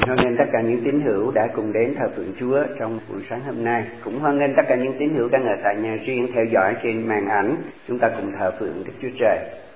Hoan nghênh tất cả những tín hữu đã cùng đến thờ phượng Chúa trong buổi sáng hôm nay. Cũng hoan nghênh tất cả những tín hữu đang ở tại nhà riêng theo dõi trên màn ảnh. Chúng ta cùng thờ phượng Đức Chúa Trời.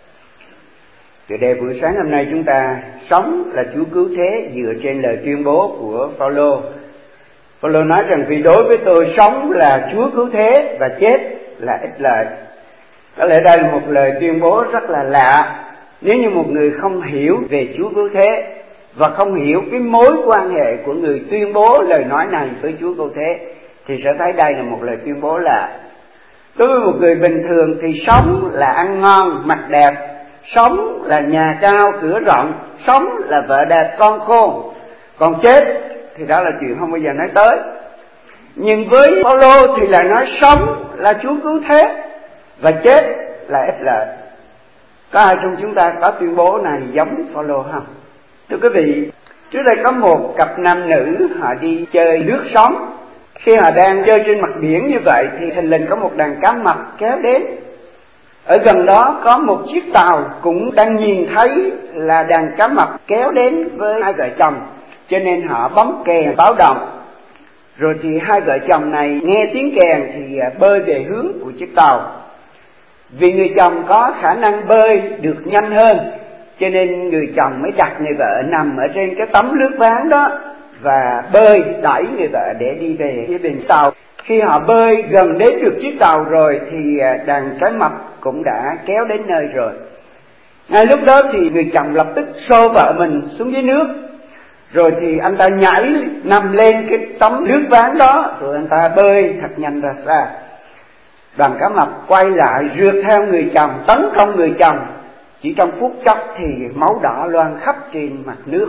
Chủ đề buổi sáng hôm nay chúng ta sống là Chúa cứu thế dựa trên lời tuyên bố của Phaolô. Phaolô nói rằng vì đối với tôi sống là Chúa cứu thế và chết là ích lợi. Có lẽ đây là một lời tuyên bố rất là lạ. Nếu như một người không hiểu về Chúa cứu thế và không hiểu cái mối quan hệ của người tuyên bố lời nói này với Chúa cứu thế thì sẽ thấy đây là một lời tuyên bố lạ. Đối với một người bình thường thì sống là ăn ngon, mặc đẹp, sống là nhà cao, cửa rộng, sống là vợ đẹp, con khôn. Còn chết thì đó là chuyện không bao giờ nói tới. Nhưng với Phaolô thì lại nói sống là Chúa cứu thế và chết là ích lợi. Có ai trong chúng ta có tuyên bố này giống Phaolô không? Thưa quý vị, trước đây có một cặp nam nữ họ đi chơi lướt sóng. Khi họ đang chơi trên mặt biển như vậy thì thình lình có một đàn cá mập kéo đến. Ở gần đó có một chiếc tàu cũng đang nhìn thấy là đàn cá mập kéo đến với hai vợ chồng, cho nên họ bấm kèn báo động. Rồi thì hai vợ chồng này nghe tiếng kèn thì bơi về hướng của chiếc tàu. Vì người chồng có khả năng bơi được nhanh hơn, cho nên người chồng mới đặt người vợ nằm ở trên cái tấm lướt ván đó và bơi đẩy người vợ để đi về phía bên tàu. Khi họ bơi gần đến được chiếc tàu rồi thì đàn cá mập cũng đã kéo đến nơi rồi. Ngay lúc đó thì người chồng lập tức xô vợ mình xuống dưới nước. Rồi thì anh ta nhảy nằm lên cái tấm lướt ván đó, rồi anh ta bơi thật nhanh ra xa. Đoàn cá mập quay lại rượt theo người chồng, tấn công người chồng. Chỉ trong phút chốc thì máu đỏ loang khắp trên mặt nước.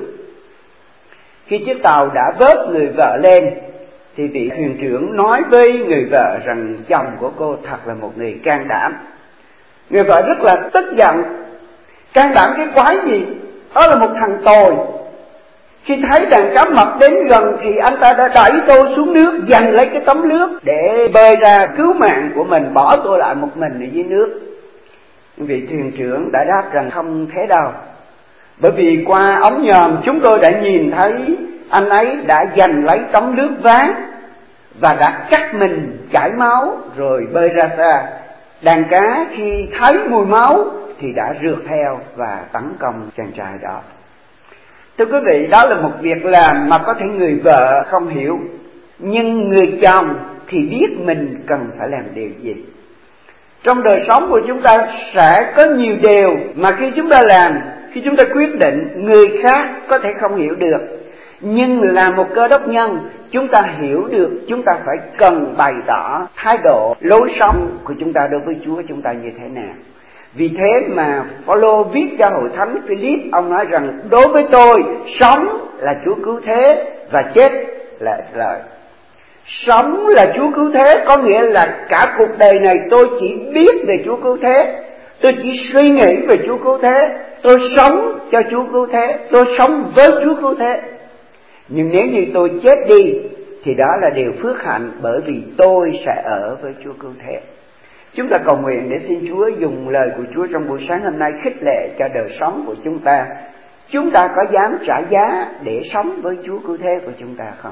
Khi chiếc tàu đã vớt người vợ lên thì vị thuyền trưởng nói với người vợ rằng chồng của cô thật là một người can đảm. Người vợ rất là tức giận. Can đảm cái quái gì? Đó là một thằng tồi. Khi thấy đàn cá mập đến gần thì anh ta đã đẩy tôi xuống nước, giành lấy cái tấm lướt để bơi ra cứu mạng của mình, bỏ tôi lại một mình ở dưới nước. Vị thuyền trưởng đã đáp rằng không thế đâu. Bởi vì qua ống nhòm chúng tôi đã nhìn thấy anh ấy đã giành lấy tấm lướt ván và đã cắt mình chảy máu rồi bơi ra xa. Đàn cá khi thấy mùi máu thì đã rượt theo và tấn công chàng trai đó. Thưa quý vị, đó là một việc làm mà có thể người vợ không hiểu, nhưng người chồng thì biết mình cần phải làm điều gì. Trong đời sống của chúng ta sẽ có nhiều điều mà khi chúng ta làm, khi chúng ta quyết định, người khác có thể không hiểu được. Nhưng là một cơ đốc nhân, chúng ta hiểu được chúng ta phải cần bày tỏ thái độ, lối sống của chúng ta đối với Chúa chúng ta như thế nào. Vì thế mà Phaolô viết cho hội thánh Philip, ông nói rằng đối với tôi, sống là Chúa cứu thế và chết là ích lợi. Sống là Chúa cứu thế có nghĩa là cả cuộc đời này tôi chỉ biết về Chúa cứu thế, tôi chỉ suy nghĩ về Chúa cứu thế, tôi sống cho Chúa cứu thế, tôi sống với Chúa cứu thế. Nhưng nếu như tôi chết đi thì đó là điều phước hạnh, bởi vì tôi sẽ ở với Chúa cứu thế. Chúng ta cầu nguyện để xin Chúa dùng lời của Chúa trong buổi sáng hôm nay khích lệ cho đời sống của chúng ta. Chúng ta có dám trả giá để sống với Chúa cứu thế của chúng ta không?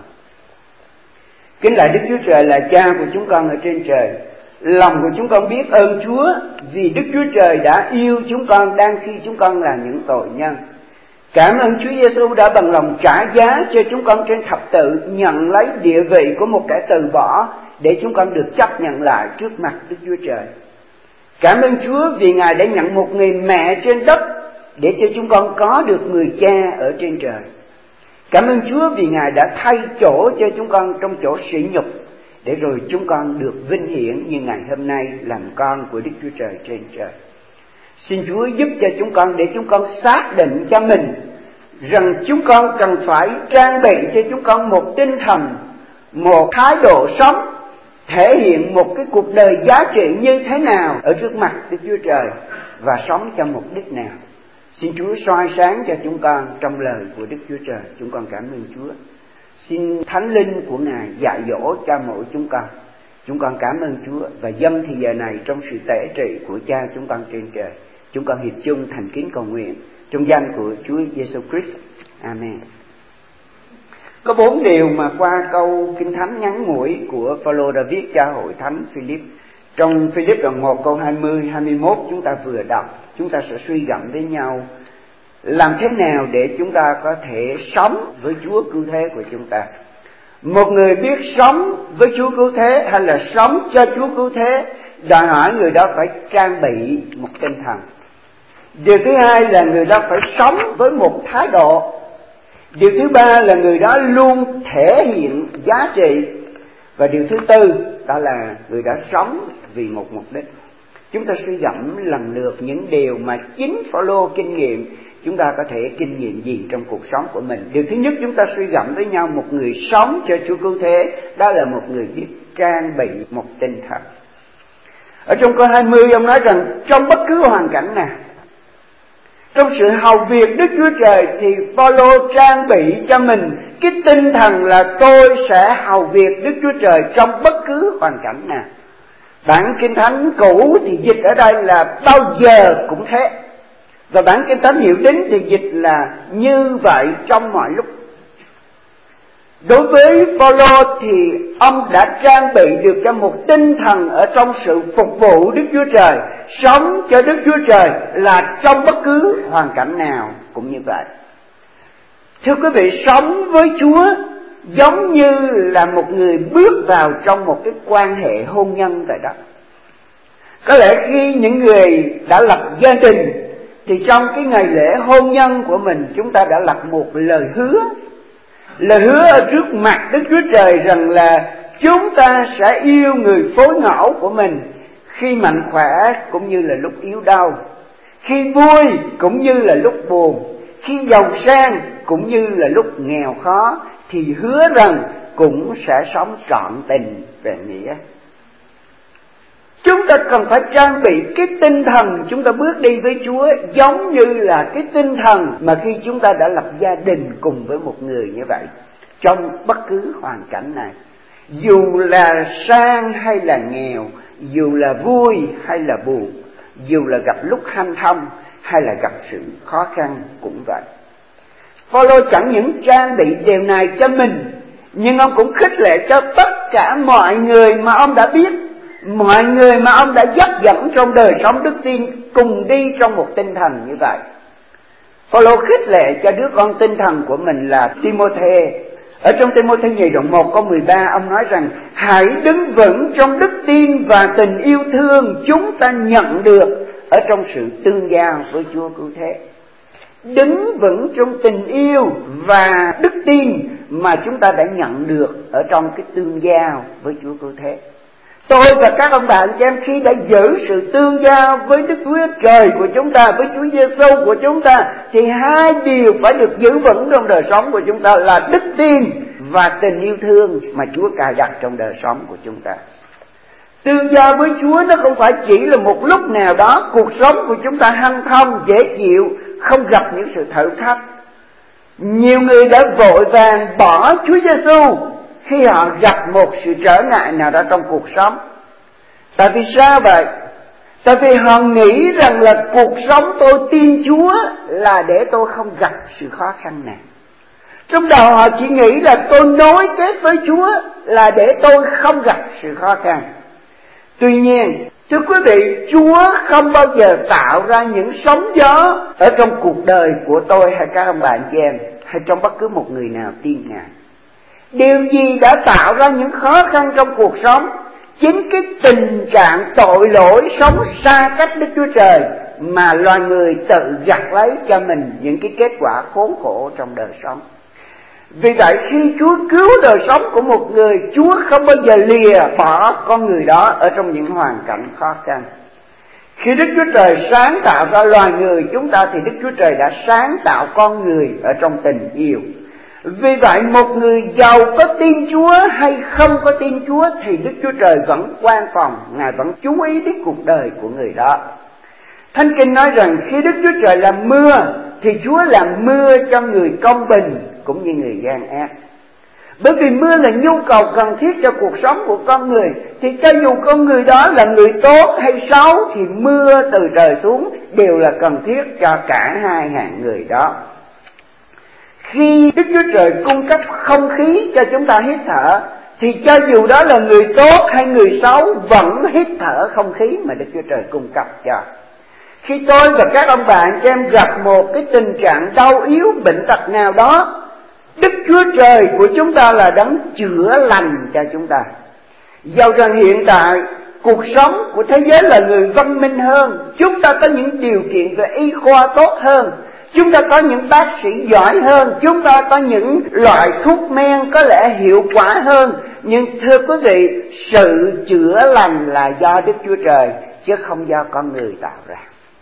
Kính lạy Đức Chúa Trời là Cha của chúng con ở trên trời. Lòng của chúng con biết ơn Chúa vì Đức Chúa Trời đã yêu chúng con đang khi chúng con là những tội nhân. Cảm ơn Chúa Giêsu đã bằng lòng trả giá cho chúng con trên thập tự, nhận lấy địa vị của một kẻ từ bỏ để chúng con được chấp nhận lại trước mặt Đức Chúa Trời. Cảm ơn Chúa vì Ngài đã nhận một người mẹ trên đất để cho chúng con có được người cha ở trên trời. Cảm ơn Chúa vì Ngài đã thay chỗ cho chúng con trong chỗ sỉ nhục, để rồi chúng con được vinh hiển như ngày hôm nay làm con của Đức Chúa Trời trên trời. Xin Chúa giúp cho chúng con để chúng con xác định cho mình rằng chúng con cần phải trang bị cho chúng con một tinh thần, một thái độ sống, thể hiện một cái cuộc đời giá trị như thế nào ở trước mặt Đức Chúa Trời và sống cho mục đích nào. Xin Chúa soi sáng cho chúng con trong lời của Đức Chúa Trời. Chúng con cảm ơn Chúa. Xin Thánh Linh của Ngài dạy dỗ cho mỗi chúng con. Chúng con cảm ơn Chúa và dâng thì giờ này trong sự tể trị của Cha chúng con trên trời. Chúng con hiệp chung thành kính cầu nguyện trong danh của Chúa Giêsu Christ. Amen. Có 4 điều mà qua câu Kinh Thánh ngắn ngủi của Phaolô đã viết cho hội thánh Philip. Trong Philip đoạn 1 câu 20-21 chúng ta vừa đọc, chúng ta sẽ suy gẫm với nhau làm thế nào để chúng ta có thể sống với Chúa cứu thế của chúng ta. Một người biết sống với Chúa cứu thế hay là sống cho Chúa cứu thế, đòi hỏi người đó phải trang bị một tinh thần. Điều thứ hai là người đó phải sống với một thái độ. Điều thứ ba là người đó luôn thể hiện giá trị. Và điều thứ tư đó là người đó sống vì một mục đích. Chúng ta suy gẫm lần lượt những điều mà chính Phaolô kinh nghiệm, chúng ta có thể kinh nghiệm gì trong cuộc sống của mình. Điều thứ nhất chúng ta suy gẫm với nhau, một người sống cho Chúa cứu thế, đó là một người biết trang bị một tinh thần. Ở trong câu 20 ông nói rằng trong bất cứ hoàn cảnh nào, trong sự hầu việc Đức Chúa Trời, thì Phaolô trang bị cho mình cái tinh thần là tôi sẽ hầu việc Đức Chúa Trời trong bất cứ hoàn cảnh nào. Bản Kinh Thánh cũ thì dịch ở đây là bao giờ cũng thế, và bản Kinh Thánh Hiệu Đính thì dịch là như vậy trong mọi lúc. Đối với Phaolô thì ông đã trang bị được cho một tinh thần ở trong sự phục vụ Đức Chúa Trời, sống cho Đức Chúa Trời là trong bất cứ hoàn cảnh nào cũng như vậy. Thưa quý vị, sống với Chúa giống như là một người bước vào trong một cái quan hệ hôn nhân vậy đó. Có lẽ khi những người đã lập gia đình thì trong cái ngày lễ hôn nhân của mình, chúng ta đã lập một lời hứa. Lời hứa ở trước mặt Đức Chúa Trời rằng là chúng ta sẽ yêu người phối ngẫu của mình khi mạnh khỏe cũng như là lúc yếu đau, khi vui cũng như là lúc buồn, khi giàu sang cũng như là lúc nghèo khó, thì hứa rằng cũng sẽ sống trọn tình về nghĩa. Chúng ta cần phải trang bị cái tinh thần chúng ta bước đi với Chúa giống như là cái tinh thần mà khi chúng ta đã lập gia đình cùng với một người như vậy. Trong bất cứ hoàn cảnh này, dù là sang hay là nghèo, dù là vui hay là buồn, dù là gặp lúc hanh thông hay là gặp sự khó khăn cũng vậy. Phaolô chẳng những trang bị điều này cho mình, nhưng ông cũng khích lệ cho tất cả mọi người mà ông đã biết, mọi người mà ông đã dắt dẫn trong đời sống đức tin cùng đi trong một tinh thần như vậy. Phaolô khích lệ cho đứa con tinh thần của mình là Timôthê. Ở trong Timôthê nhì đoạn 1 câu 13 ông nói rằng hãy đứng vững trong đức tin và tình yêu thương chúng ta nhận được ở trong sự tương giao với Chúa cứu thế. Đứng vững trong tình yêu và đức tin mà chúng ta đã nhận được ở trong cái tương giao với Chúa cứu thế. Tôi và các ông bạn chị em khi đã giữ sự tương giao với Đức Chúa Trời của chúng ta, với Chúa Giêsu của chúng ta, thì hai điều phải được giữ vững trong đời sống của chúng ta là đức tin và tình yêu thương mà Chúa cài đặt trong đời sống của chúng ta. Tương giao với Chúa nó không phải chỉ là một lúc nào đó cuộc sống của chúng ta hanh thông, dễ chịu, không gặp những sự thử thách. Nhiều người đã vội vàng bỏ Chúa Giêsu khi họ gặp một sự trở ngại nào đó trong cuộc sống. Tại vì sao vậy? Tại vì họ nghĩ rằng là cuộc sống tôi tin Chúa là để tôi không gặp sự khó khăn nào. Trong đầu họ chỉ nghĩ là tôi nối kết với Chúa là để tôi không gặp sự khó khăn. Tuy nhiên, thưa quý vị, Chúa không bao giờ tạo ra những sóng gió ở trong cuộc đời của tôi hay các ông bạn chị em, hay trong bất cứ một người nào tin Ngài. Điều gì đã tạo ra những khó khăn trong cuộc sống? Chính cái tình trạng tội lỗi sống xa cách Đức Chúa Trời mà loài người tự gặt lấy cho mình những cái kết quả khốn khổ trong đời sống. Vì vậy khi Chúa cứu đời sống của một người, Chúa không bao giờ lìa bỏ con người đó ở trong những hoàn cảnh khó khăn. Khi Đức Chúa Trời sáng tạo ra loài người chúng ta thì Đức Chúa Trời đã sáng tạo con người ở trong tình yêu. Vì vậy một người giàu có tin Chúa hay không có tin Chúa thì Đức Chúa Trời vẫn quan phòng, Ngài vẫn chú ý đến cuộc đời của người đó. Thánh Kinh nói rằng khi Đức Chúa Trời làm mưa thì Chúa làm mưa cho người công bình cũng như người gian ác. Bởi vì mưa là nhu cầu cần thiết cho cuộc sống của con người, thì cho dù con người đó là người tốt hay xấu thì mưa từ trời xuống đều là cần thiết cho cả hai hạng người đó. Khi Đức Chúa Trời cung cấp không khí cho chúng ta hít thở, thì cho dù đó là người tốt hay người xấu vẫn hít thở không khí mà Đức Chúa Trời cung cấp cho. Khi tôi và các ông bạn cho em gặp một cái tình trạng đau yếu, bệnh tật nào đó, Đức Chúa Trời của chúng ta là đấng chữa lành cho chúng ta. Dầu rằng hiện tại cuộc sống của thế giới là người văn minh hơn, chúng ta có những điều kiện về y khoa tốt hơn, chúng ta có những bác sĩ giỏi hơn, chúng ta có những loại thuốc men có lẽ hiệu quả hơn, nhưng thưa quý vị, sự chữa lành là do Đức Chúa Trời chứ không do con người tạo ra.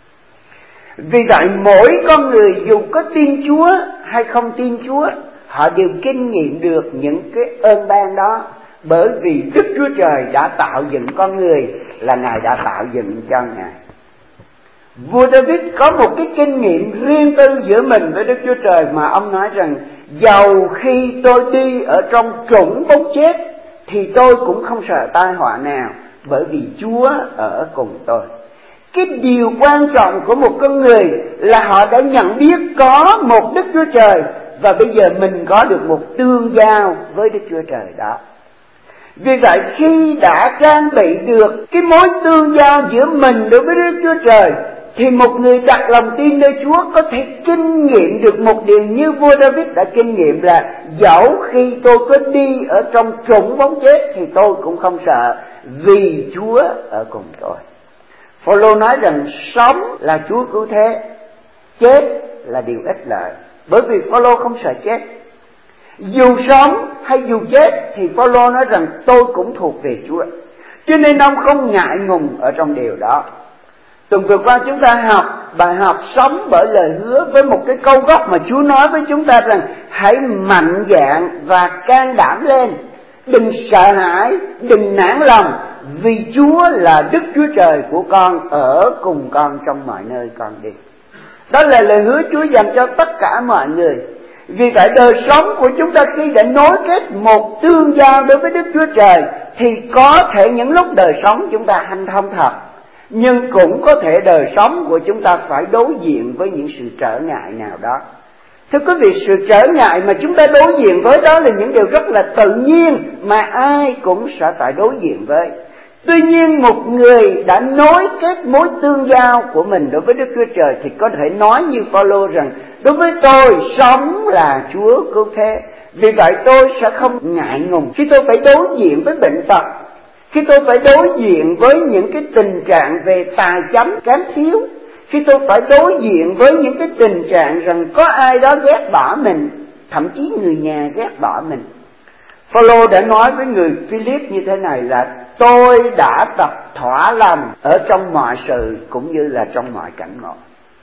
Vì vậy mỗi con người dù có tin Chúa hay không tin Chúa, họ đều kinh nghiệm được những cái ơn ban đó, bởi vì Đức Chúa Trời đã tạo dựng con người là Ngài đã tạo dựng cho Ngài. Vua David có một cái kinh nghiệm riêng tư giữa mình với Đức Chúa Trời mà ông nói rằng: dầu khi tôi đi ở trong trũng bóng chết thì tôi cũng không sợ tai họa nào, bởi vì Chúa ở cùng tôi. Cái điều quan trọng của một con người là họ đã nhận biết có một Đức Chúa Trời, và bây giờ mình có được một tương giao với Đức Chúa Trời đó. Vì vậy khi đã trang bị được cái mối tương giao giữa mình đối với Đức Chúa Trời, thì một người đặt lòng tin nơi Chúa có thể kinh nghiệm được một điều như vua David đã kinh nghiệm, là dẫu khi tôi có đi ở trong trũng bóng chết thì tôi cũng không sợ, vì Chúa ở cùng tôi. Phaolô nói rằng sống là Chúa cứu thế, chết là điều ích lợi, bởi vì Phaolô không sợ chết. Dù sống hay dù chết thì Phaolô nói rằng tôi cũng thuộc về Chúa, cho nên ông không ngại ngùng ở trong điều đó. Tuần vừa qua chúng ta học bài học sống bởi lời hứa với một cái câu gốc mà Chúa nói với chúng ta rằng: hãy mạnh dạn và can đảm lên, đừng sợ hãi, đừng nản lòng, vì Chúa là Đức Chúa Trời của con, ở cùng con trong mọi nơi con đi. Đó là lời hứa Chúa dành cho tất cả mọi người. Vì vậy đời sống của chúng ta khi đã nối kết một tương giao đối với Đức Chúa Trời, thì có thể những lúc đời sống chúng ta hanh thông thật, nhưng cũng có thể đời sống của chúng ta phải đối diện với những sự trở ngại nào đó. Thưa quý vị, sự trở ngại mà chúng ta đối diện với đó là những điều rất là tự nhiên mà ai cũng sẽ phải đối diện với. Tuy nhiên một người đã nối kết mối tương giao của mình đối với Đức Chúa Trời thì có thể nói như Phaolô rằng: đối với tôi sống là Chúa cứu thế, vì vậy tôi sẽ không ngại ngùng khi tôi phải đối diện với bệnh tật, khi tôi phải đối diện với những cái tình trạng về tài chánh kém thiếu, khi tôi phải đối diện với những cái tình trạng rằng có ai đó ghét bỏ mình, thậm chí người nhà ghét bỏ mình. Phaolô đã nói với người Philip như thế này là: tôi đã tập thỏa lòng ở trong mọi sự cũng như là trong mọi cảnh ngộ.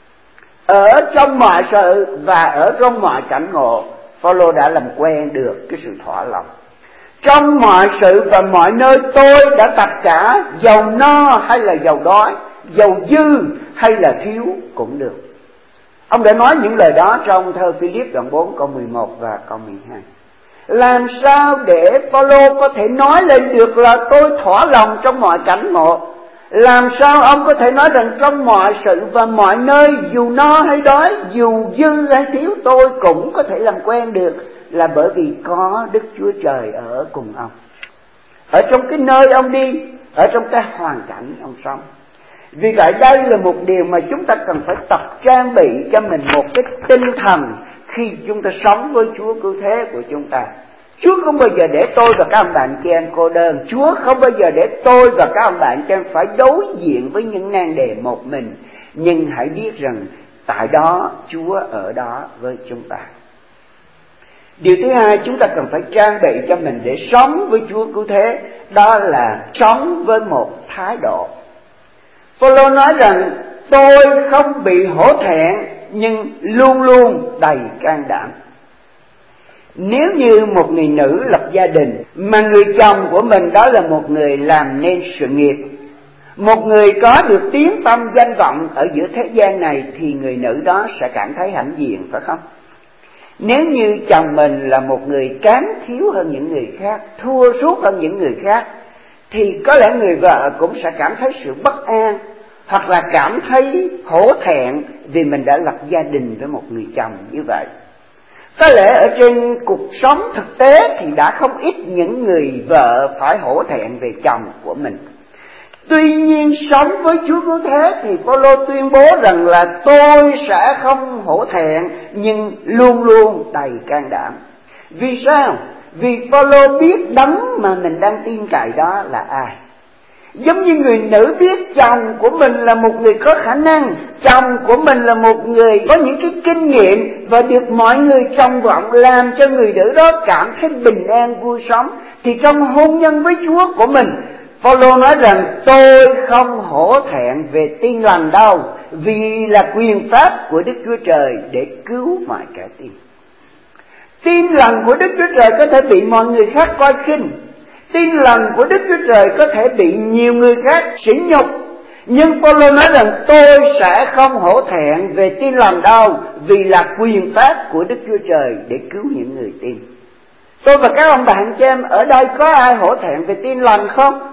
Ở trong mọi sự và ở trong mọi cảnh ngộ, Phaolô đã làm quen được cái sự thỏa lòng. Trong mọi sự và mọi nơi tôi đã tập cả, giàu no hay là giàu đói, giàu dư hay là thiếu cũng được. Ông đã nói những lời đó trong thơ Philip đoạn 4 câu 11 và câu 12. Làm sao để Phaolô có thể nói lên được là tôi thỏa lòng trong mọi cảnh ngộ? Làm sao ông có thể nói rằng trong mọi sự và mọi nơi, dù no hay đói, dù dư hay thiếu, tôi cũng có thể làm quen được? Là bởi vì có Đức Chúa Trời ở cùng ông, ở trong cái nơi ông đi, ở trong cái hoàn cảnh ông sống. Vì vậy đây là một điều mà chúng ta cần phải tập trang bị cho mình một cái tinh thần khi chúng ta sống với Chúa cứu thế của chúng ta. Chúa không bao giờ để tôi và các ông bạn chị em cô đơn. Chúa không bao giờ để tôi và các ông bạn chị em phải đối diện với những nan đề một mình. Nhưng hãy biết rằng tại đó Chúa ở đó với chúng ta. Điều thứ hai chúng ta cần phải trang bị cho mình để sống với Chúa cứu thế, đó là sống với một thái độ. Phaolô nói rằng tôi không bị hổ thẹn nhưng luôn luôn đầy can đảm. Nếu như một người nữ lập gia đình mà người chồng của mình đó là một người làm nên sự nghiệp, một người có được tiếng tăm danh vọng ở giữa thế gian này, thì người nữ đó sẽ cảm thấy hãnh diện, phải không? Nếu như chồng mình là một người kém thiếu hơn những người khác, thua sút hơn những người khác, thì có lẽ người vợ cũng sẽ cảm thấy sự bất an, hoặc là cảm thấy hổ thẹn vì mình đã lập gia đình với một người chồng như vậy. Có lẽ ở trên cuộc sống thực tế thì đã không ít những người vợ phải hổ thẹn về chồng của mình. Tuy nhiên sống với Chúa Cứu Thế thì Phaolô tuyên bố rằng là tôi sẽ không hổ thẹn, nhưng luôn luôn đầy can đảm. Vì sao? Vì Phaolô biết đấng mà mình đang tin cậy đó là ai. Giống như người nữ biết chồng của mình là một người có khả năng, chồng của mình là một người có những cái kinh nghiệm và được mọi người trông vọng, làm cho người nữ đó cảm thấy bình an vui sống, thì trong hôn nhân với Chúa của mình, Phaolô nói rằng tôi không hổ thẹn về tin lành đâu, vì là quyền pháp của Đức Chúa Trời để cứu mọi kẻ tin. Tin lành của Đức Chúa Trời có thể bị mọi người khác coi khinh, tin lành của Đức Chúa Trời có thể bị nhiều người khác sỉ nhục, nhưng Phaolô nói rằng tôi sẽ không hổ thẹn về tin lành đâu, vì là quyền pháp của Đức Chúa Trời để cứu những người tin. Tôi và các ông bạn chị em ở đây có ai hổ thẹn về tin lành không?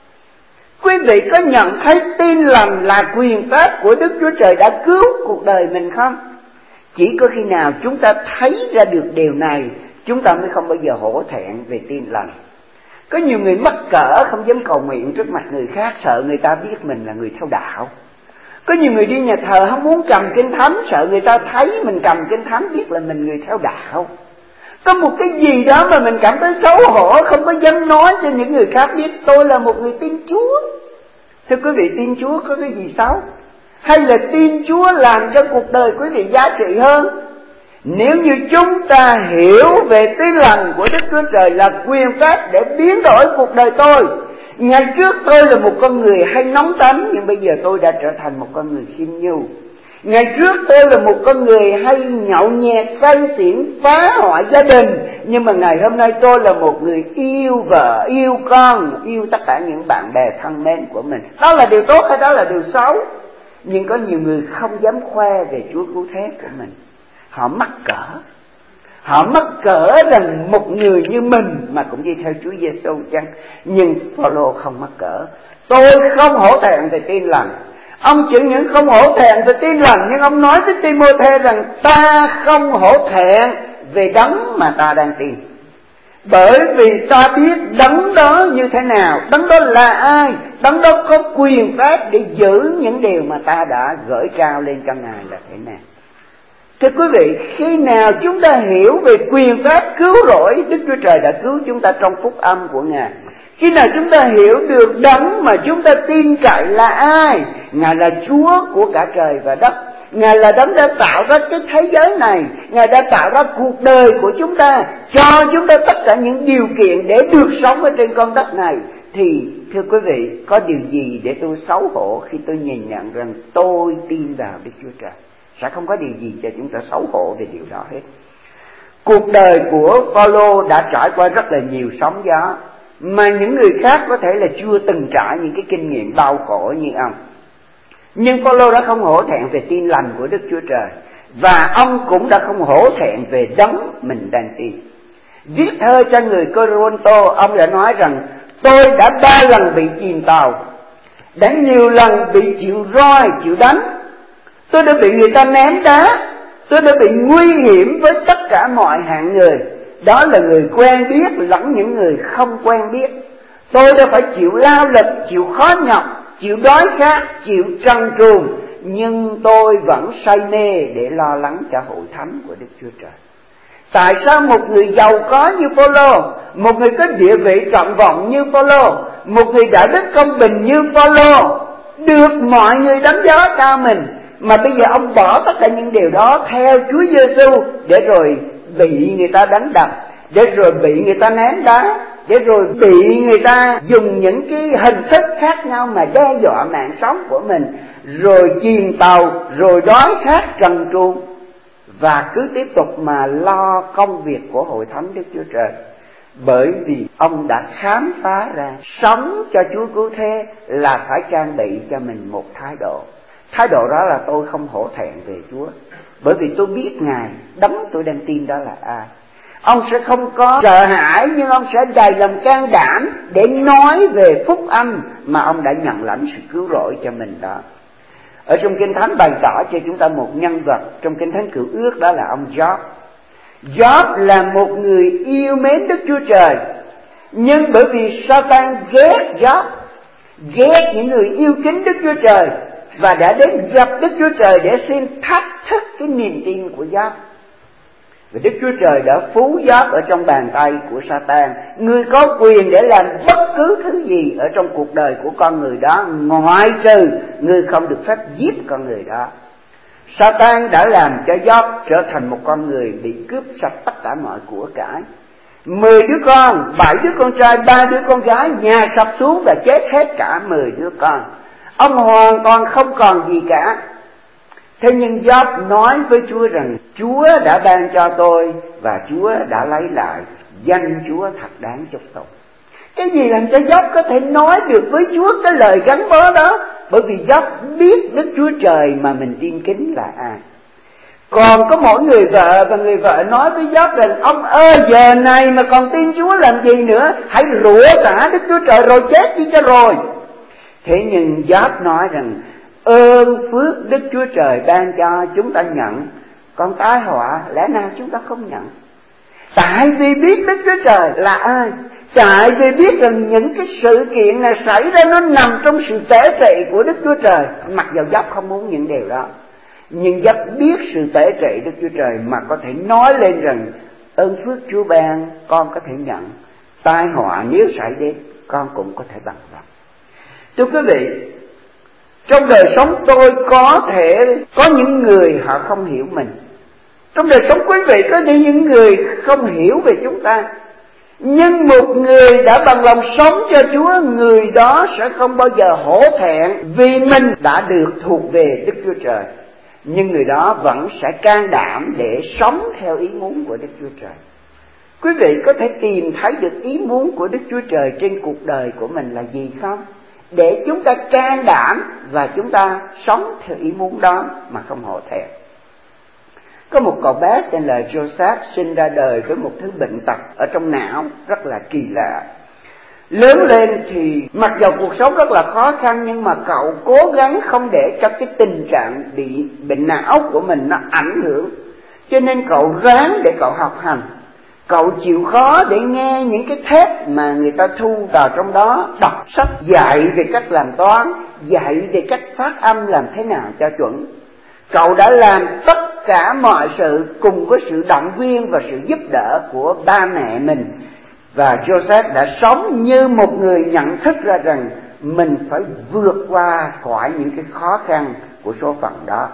Quý vị có nhận thấy tin lành là quyền pháp của Đức Chúa Trời đã cứu cuộc đời mình không? Chỉ có khi nào chúng ta thấy ra được điều này, chúng ta mới không bao giờ hổ thẹn về tin lành. Có nhiều người mắc cỡ không dám cầu nguyện trước mặt người khác, sợ người ta biết mình là người theo đạo. Có nhiều người đi nhà thờ không muốn cầm kinh thánh, sợ người ta thấy mình cầm kinh thánh biết là mình người theo đạo. Có một cái gì đó mà mình cảm thấy xấu hổ, không có dám nói cho những người khác biết tôi là một người tin Chúa. Thưa quý vị, tin Chúa có cái gì xấu? Hay là tin Chúa làm cho cuộc đời quý vị giá trị hơn? Nếu như chúng ta hiểu về tin lành của Đức Chúa Trời là quyền pháp để biến đổi cuộc đời tôi. Ngày trước tôi là một con người hay nóng tính, nhưng bây giờ tôi đã trở thành một con người khiêm nhu. Ngày trước tôi là một con người hay nhậu nhẹt, say xỉn, phá hoại gia đình, nhưng mà ngày hôm nay tôi là một người yêu vợ, yêu con, yêu tất cả những bạn bè thân mến của mình. Đó là điều tốt hay đó là điều xấu? Nhưng có nhiều người không dám khoe về Chúa Cứu Thế của mình. Họ mắc cỡ. Họ mắc cỡ rằng một người như mình mà cũng đi theo Chúa Giêsu chăng? Nhưng Phaolô không mắc cỡ. Tôi không hổ thẹn về tin lành. Ông chẳng những không hổ thẹn về tin lành, nhưng ông nói với Ti-mô-thê rằng ta không hổ thẹn về đấng mà ta đang tin. Bởi vì ta biết đấng đó như thế nào, đấng đó là ai, đấng đó có quyền pháp để giữ những điều mà ta đã gửi cao lên cho Ngài là thế nào. Thưa quý vị, khi nào chúng ta hiểu về quyền pháp cứu rỗi Đức Chúa Trời đã cứu chúng ta trong phúc âm của Ngài, khi nào chúng ta hiểu được đấng mà chúng ta tin cậy là ai, Ngài là Chúa của cả trời và đất, Ngài là đấng đã tạo ra cái thế giới này, Ngài đã tạo ra cuộc đời của chúng ta, cho chúng ta tất cả những điều kiện để được sống ở trên con đất này, thì thưa quý vị, có điều gì để tôi xấu hổ khi tôi nhìn nhận rằng tôi tin vào Đức Chúa Trời? Sẽ không có điều gì cho chúng ta xấu hổ về điều đó hết. Cuộc đời của Phaolô đã trải qua rất là nhiều sóng gió mà những người khác có thể là chưa từng trải những cái kinh nghiệm đau khổ như ông. Nhưng Phaolô đã không hổ thẹn về tin lành của Đức Chúa Trời, và ông cũng đã không hổ thẹn về đấng mình đang tin. Viết thơ cho người Cô-rinh-tô, ông đã nói rằng tôi đã 3 lần bị chìm tàu, đã nhiều lần bị chịu roi, chịu đánh. Tôi đã bị người ta ném đá, tôi đã bị nguy hiểm với tất cả mọi hạng người. Đó là người quen biết lẫn những người không quen biết. Tôi đã phải chịu lao lực, chịu khó nhọc, chịu đói khát, chịu trần truồng, nhưng tôi vẫn say mê để lo lắng cho hội thánh của Đức Chúa Trời. Tại sao một người giàu có như Phaolô, một người có địa vị trọng vọng như Phaolô, một người đạo đức công bình như Phaolô được mọi người đánh giá cao mình, mà bây giờ ông bỏ tất cả những điều đó theo Chúa Giêsu để rồi bị người ta đánh đập, để rồi bị người ta ném đá, để rồi bị người ta dùng những cái hình thức khác nhau mà đe dọa mạng sống của mình, rồi chìm tàu, rồi đói khát trần truồng, và cứ tiếp tục mà lo công việc của hội thánh Đức Chúa Trời. Bởi vì ông đã khám phá ra sống cho Chúa Cứu Thế là phải trang bị cho mình một thái độ. Thái độ đó là tôi không hổ thẹn về Chúa, bởi vì tôi biết Ngài đấng tôi đang tin đó là ai. Ông sẽ không có sợ hãi, nhưng ông sẽ đầy lòng can đảm để nói về phúc âm mà ông đã nhận lãnh sự cứu rỗi cho mình đó. Ở trong Kinh Thánh bày tỏ cho chúng ta một nhân vật trong Kinh Thánh Cựu Ước, đó là ông Job. Job là một người yêu mến Đức Chúa Trời, nhưng bởi vì Satan ghét Job, ghét những người yêu kính Đức Chúa Trời, và đã đến gặp Đức Chúa Trời để xin thách thức cái niềm tin của Job. Và Đức Chúa Trời đã phú Job ở trong bàn tay của Satan. Ngươi có quyền để làm bất cứ thứ gì ở trong cuộc đời của con người đó, ngoại trừ ngươi không được phép giết con người đó. Satan đã làm cho Job trở thành một con người bị cướp sạch tất cả mọi của cải. 10 đứa con, 7 đứa con trai, 3 đứa con gái, nhà sập xuống và chết hết cả 10 đứa con. Ông hoàn toàn không còn gì cả. Thế nhưng Job nói với Chúa rằng Chúa đã ban cho tôi và Chúa đã lấy lại, danh Chúa thật đáng chúc tụng. Cái gì làm cho Job có thể nói được với Chúa cái lời gắn bó đó? Bởi vì Job biết Đức Chúa Trời mà mình tin kính là ai. Còn có mỗi người vợ, và người vợ nói với Job rằng ông ơi, giờ này mà còn tin Chúa làm gì nữa, hãy rủa xả Đức Chúa Trời rồi chết đi cho rồi. Thế nhưng Job nói rằng ơn phước Đức Chúa Trời ban cho chúng ta nhận, còn tai họa lẽ nào chúng ta không nhận? Tại vì biết Đức Chúa Trời là ai, tại vì biết rằng những cái sự kiện này xảy ra nó nằm trong sự tể trị của Đức Chúa Trời. Mặc dù Job không muốn những điều đó, nhưng Job biết sự tể trị Đức Chúa Trời mà có thể nói lên rằng ơn phước Chúa ban con có thể nhận, tai họa nếu xảy đến con cũng có thể bằng lòng. Thưa quý vị, trong đời sống tôi có thể có những người họ không hiểu mình. Trong đời sống quý vị có những người không hiểu về chúng ta. Nhưng một người đã bằng lòng sống cho Chúa, người đó sẽ không bao giờ hổ thẹn vì mình đã được thuộc về Đức Chúa Trời. Nhưng người đó vẫn sẽ can đảm để sống theo ý muốn của Đức Chúa Trời. Quý vị có thể tìm thấy được ý muốn của Đức Chúa Trời trên cuộc đời của mình là gì không? Để chúng ta can đảm và chúng ta sống theo ý muốn đó mà không hổ thẹn. Có một cậu bé tên là Joseph sinh ra đời với một thứ bệnh tật ở trong não rất là kỳ lạ. Lớn lên thì mặc dù cuộc sống rất là khó khăn, nhưng mà cậu cố gắng không để cho cái tình trạng bị bệnh não của mình nó ảnh hưởng. Cho nên cậu ráng để cậu học hành. Cậu chịu khó để nghe những cái thép mà người ta thu vào trong đó, đọc sách dạy về cách làm toán, dạy về cách phát âm làm thế nào cho chuẩn. Cậu đã làm tất cả mọi sự cùng với sự động viên và sự giúp đỡ của ba mẹ mình. Và Joseph đã sống như một người nhận thức ra rằng mình phải vượt qua khỏi những cái khó khăn của số phận đó.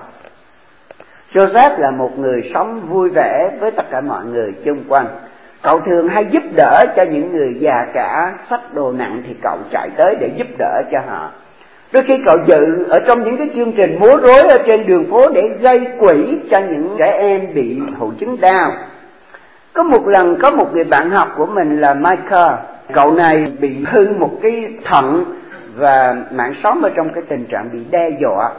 Joseph là một người sống vui vẻ với tất cả mọi người xung quanh. Cậu thường hay giúp đỡ cho những người già cả, xách đồ nặng thì cậu chạy tới để giúp đỡ cho họ. Đôi khi cậu dự ở trong những cái chương trình múa rối ở trên đường phố để gây quỹ cho những trẻ em bị hội chứng Down. Có một lần có một người bạn học của mình là Michael. Cậu này bị hư một cái thận và mạng sống ở trong cái tình trạng bị đe dọa.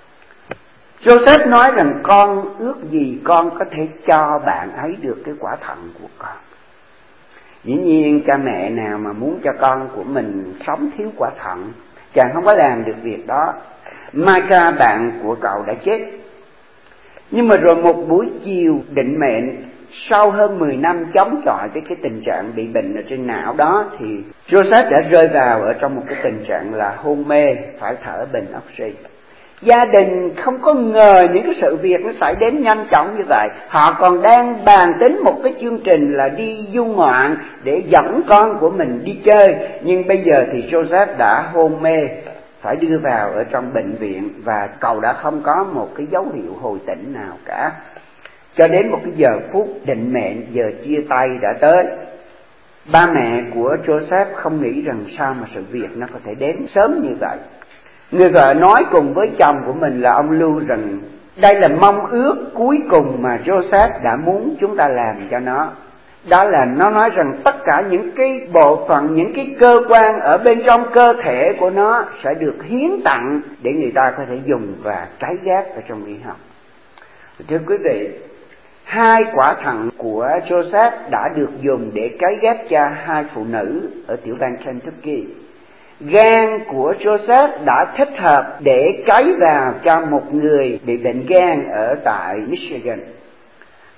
Joseph nói rằng con ước gì con có thể cho bạn ấy được cái quả thận của con. Dĩ nhiên cha mẹ nào mà muốn cho con của mình sống thiếu quả thận, chàng không có làm được việc đó. Michael bạn của cậu đã chết. Nhưng mà rồi một buổi chiều định mệnh, sau hơn 10 năm chống chọi với cái tình trạng bị bệnh ở trên não đó, thì Joseph đã rơi vào ở trong một cái tình trạng là hôn mê, phải thở bình oxy. Gia đình không có ngờ những cái sự việc nó xảy đến nhanh chóng như vậy. Họ còn đang bàn tính một cái chương trình là đi du ngoạn để dẫn con của mình đi chơi. Nhưng bây giờ thì Joseph đã hôn mê, phải đưa vào ở trong bệnh viện, và cậu đã không có một cái dấu hiệu hồi tỉnh nào cả. Cho đến một cái giờ phút định mệnh, giờ chia tay đã tới. Ba mẹ của Joseph không nghĩ rằng sao mà sự việc nó có thể đến sớm như vậy. Người vợ nói cùng với chồng của mình là ông Lưu rằng đây là mong ước cuối cùng mà Joseph đã muốn chúng ta làm cho nó. Đó là nó nói rằng tất cả những cái bộ phận, những cái cơ quan ở bên trong cơ thể của nó sẽ được hiến tặng để người ta có thể dùng và cấy ghép ở trong y học. Thưa quý vị, 2 quả thận của Joseph đã được dùng để cấy ghép cho 2 phụ nữ ở tiểu bang Kentucky. Gan của Joseph đã thích hợp để cấy vào cho một người bị bệnh gan ở tại Michigan.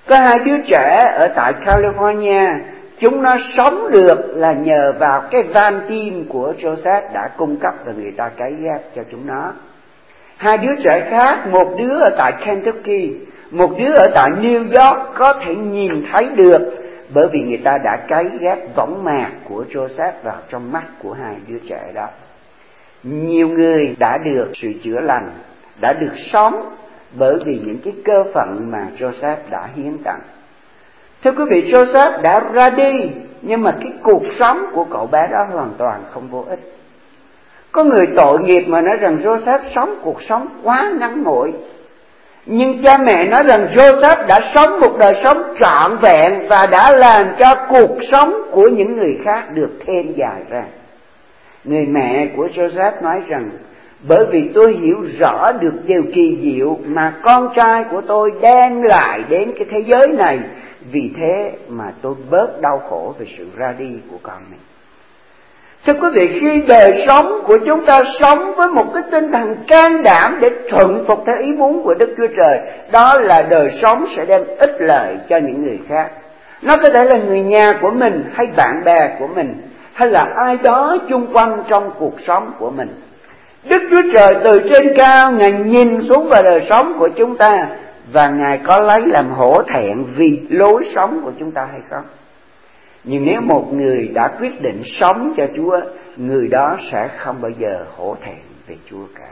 Có 2 đứa trẻ ở tại California, chúng nó sống được là nhờ vào cái van tim của Joseph đã cung cấp và người ta cấy ghép cho chúng nó. 2 đứa trẻ khác, một đứa ở tại Kentucky, một đứa ở tại New York có thể nhìn thấy được, bởi vì người ta đã cấy ghép võng mạc của Joseph vào trong mắt của 2 đứa trẻ đó. Nhiều người đã được sự chữa lành, đã được sống bởi vì những cái cơ phận mà Joseph đã hiến tặng. Thưa quý vị, Joseph đã ra đi, nhưng mà cái cuộc sống của cậu bé đó hoàn toàn không vô ích. Có người tội nghiệp mà nói rằng Joseph sống cuộc sống quá ngắn ngủi. Nhưng cha mẹ nói rằng Joseph đã sống một đời sống trọn vẹn và đã làm cho cuộc sống của những người khác được thêm dài ra. Người mẹ của Joseph nói rằng, bởi vì tôi hiểu rõ được điều kỳ diệu mà con trai của tôi đem lại đến cái thế giới này, vì thế mà tôi bớt đau khổ về sự ra đi của con mình. Thưa quý vị, khi đời sống của chúng ta sống với một cái tinh thần can đảm để thuận phục theo ý muốn của Đức Chúa Trời, đó là đời sống sẽ đem ích lợi cho những người khác. Nó có thể là người nhà của mình, hay bạn bè của mình, hay là ai đó chung quanh trong cuộc sống của mình. Đức Chúa Trời từ trên cao, Ngài nhìn xuống vào đời sống của chúng ta, và Ngài có lấy làm hổ thẹn vì lối sống của chúng ta hay không? Nhưng nếu một người đã quyết định sống cho Chúa, người đó sẽ không bao giờ hổ thẹn về Chúa cả.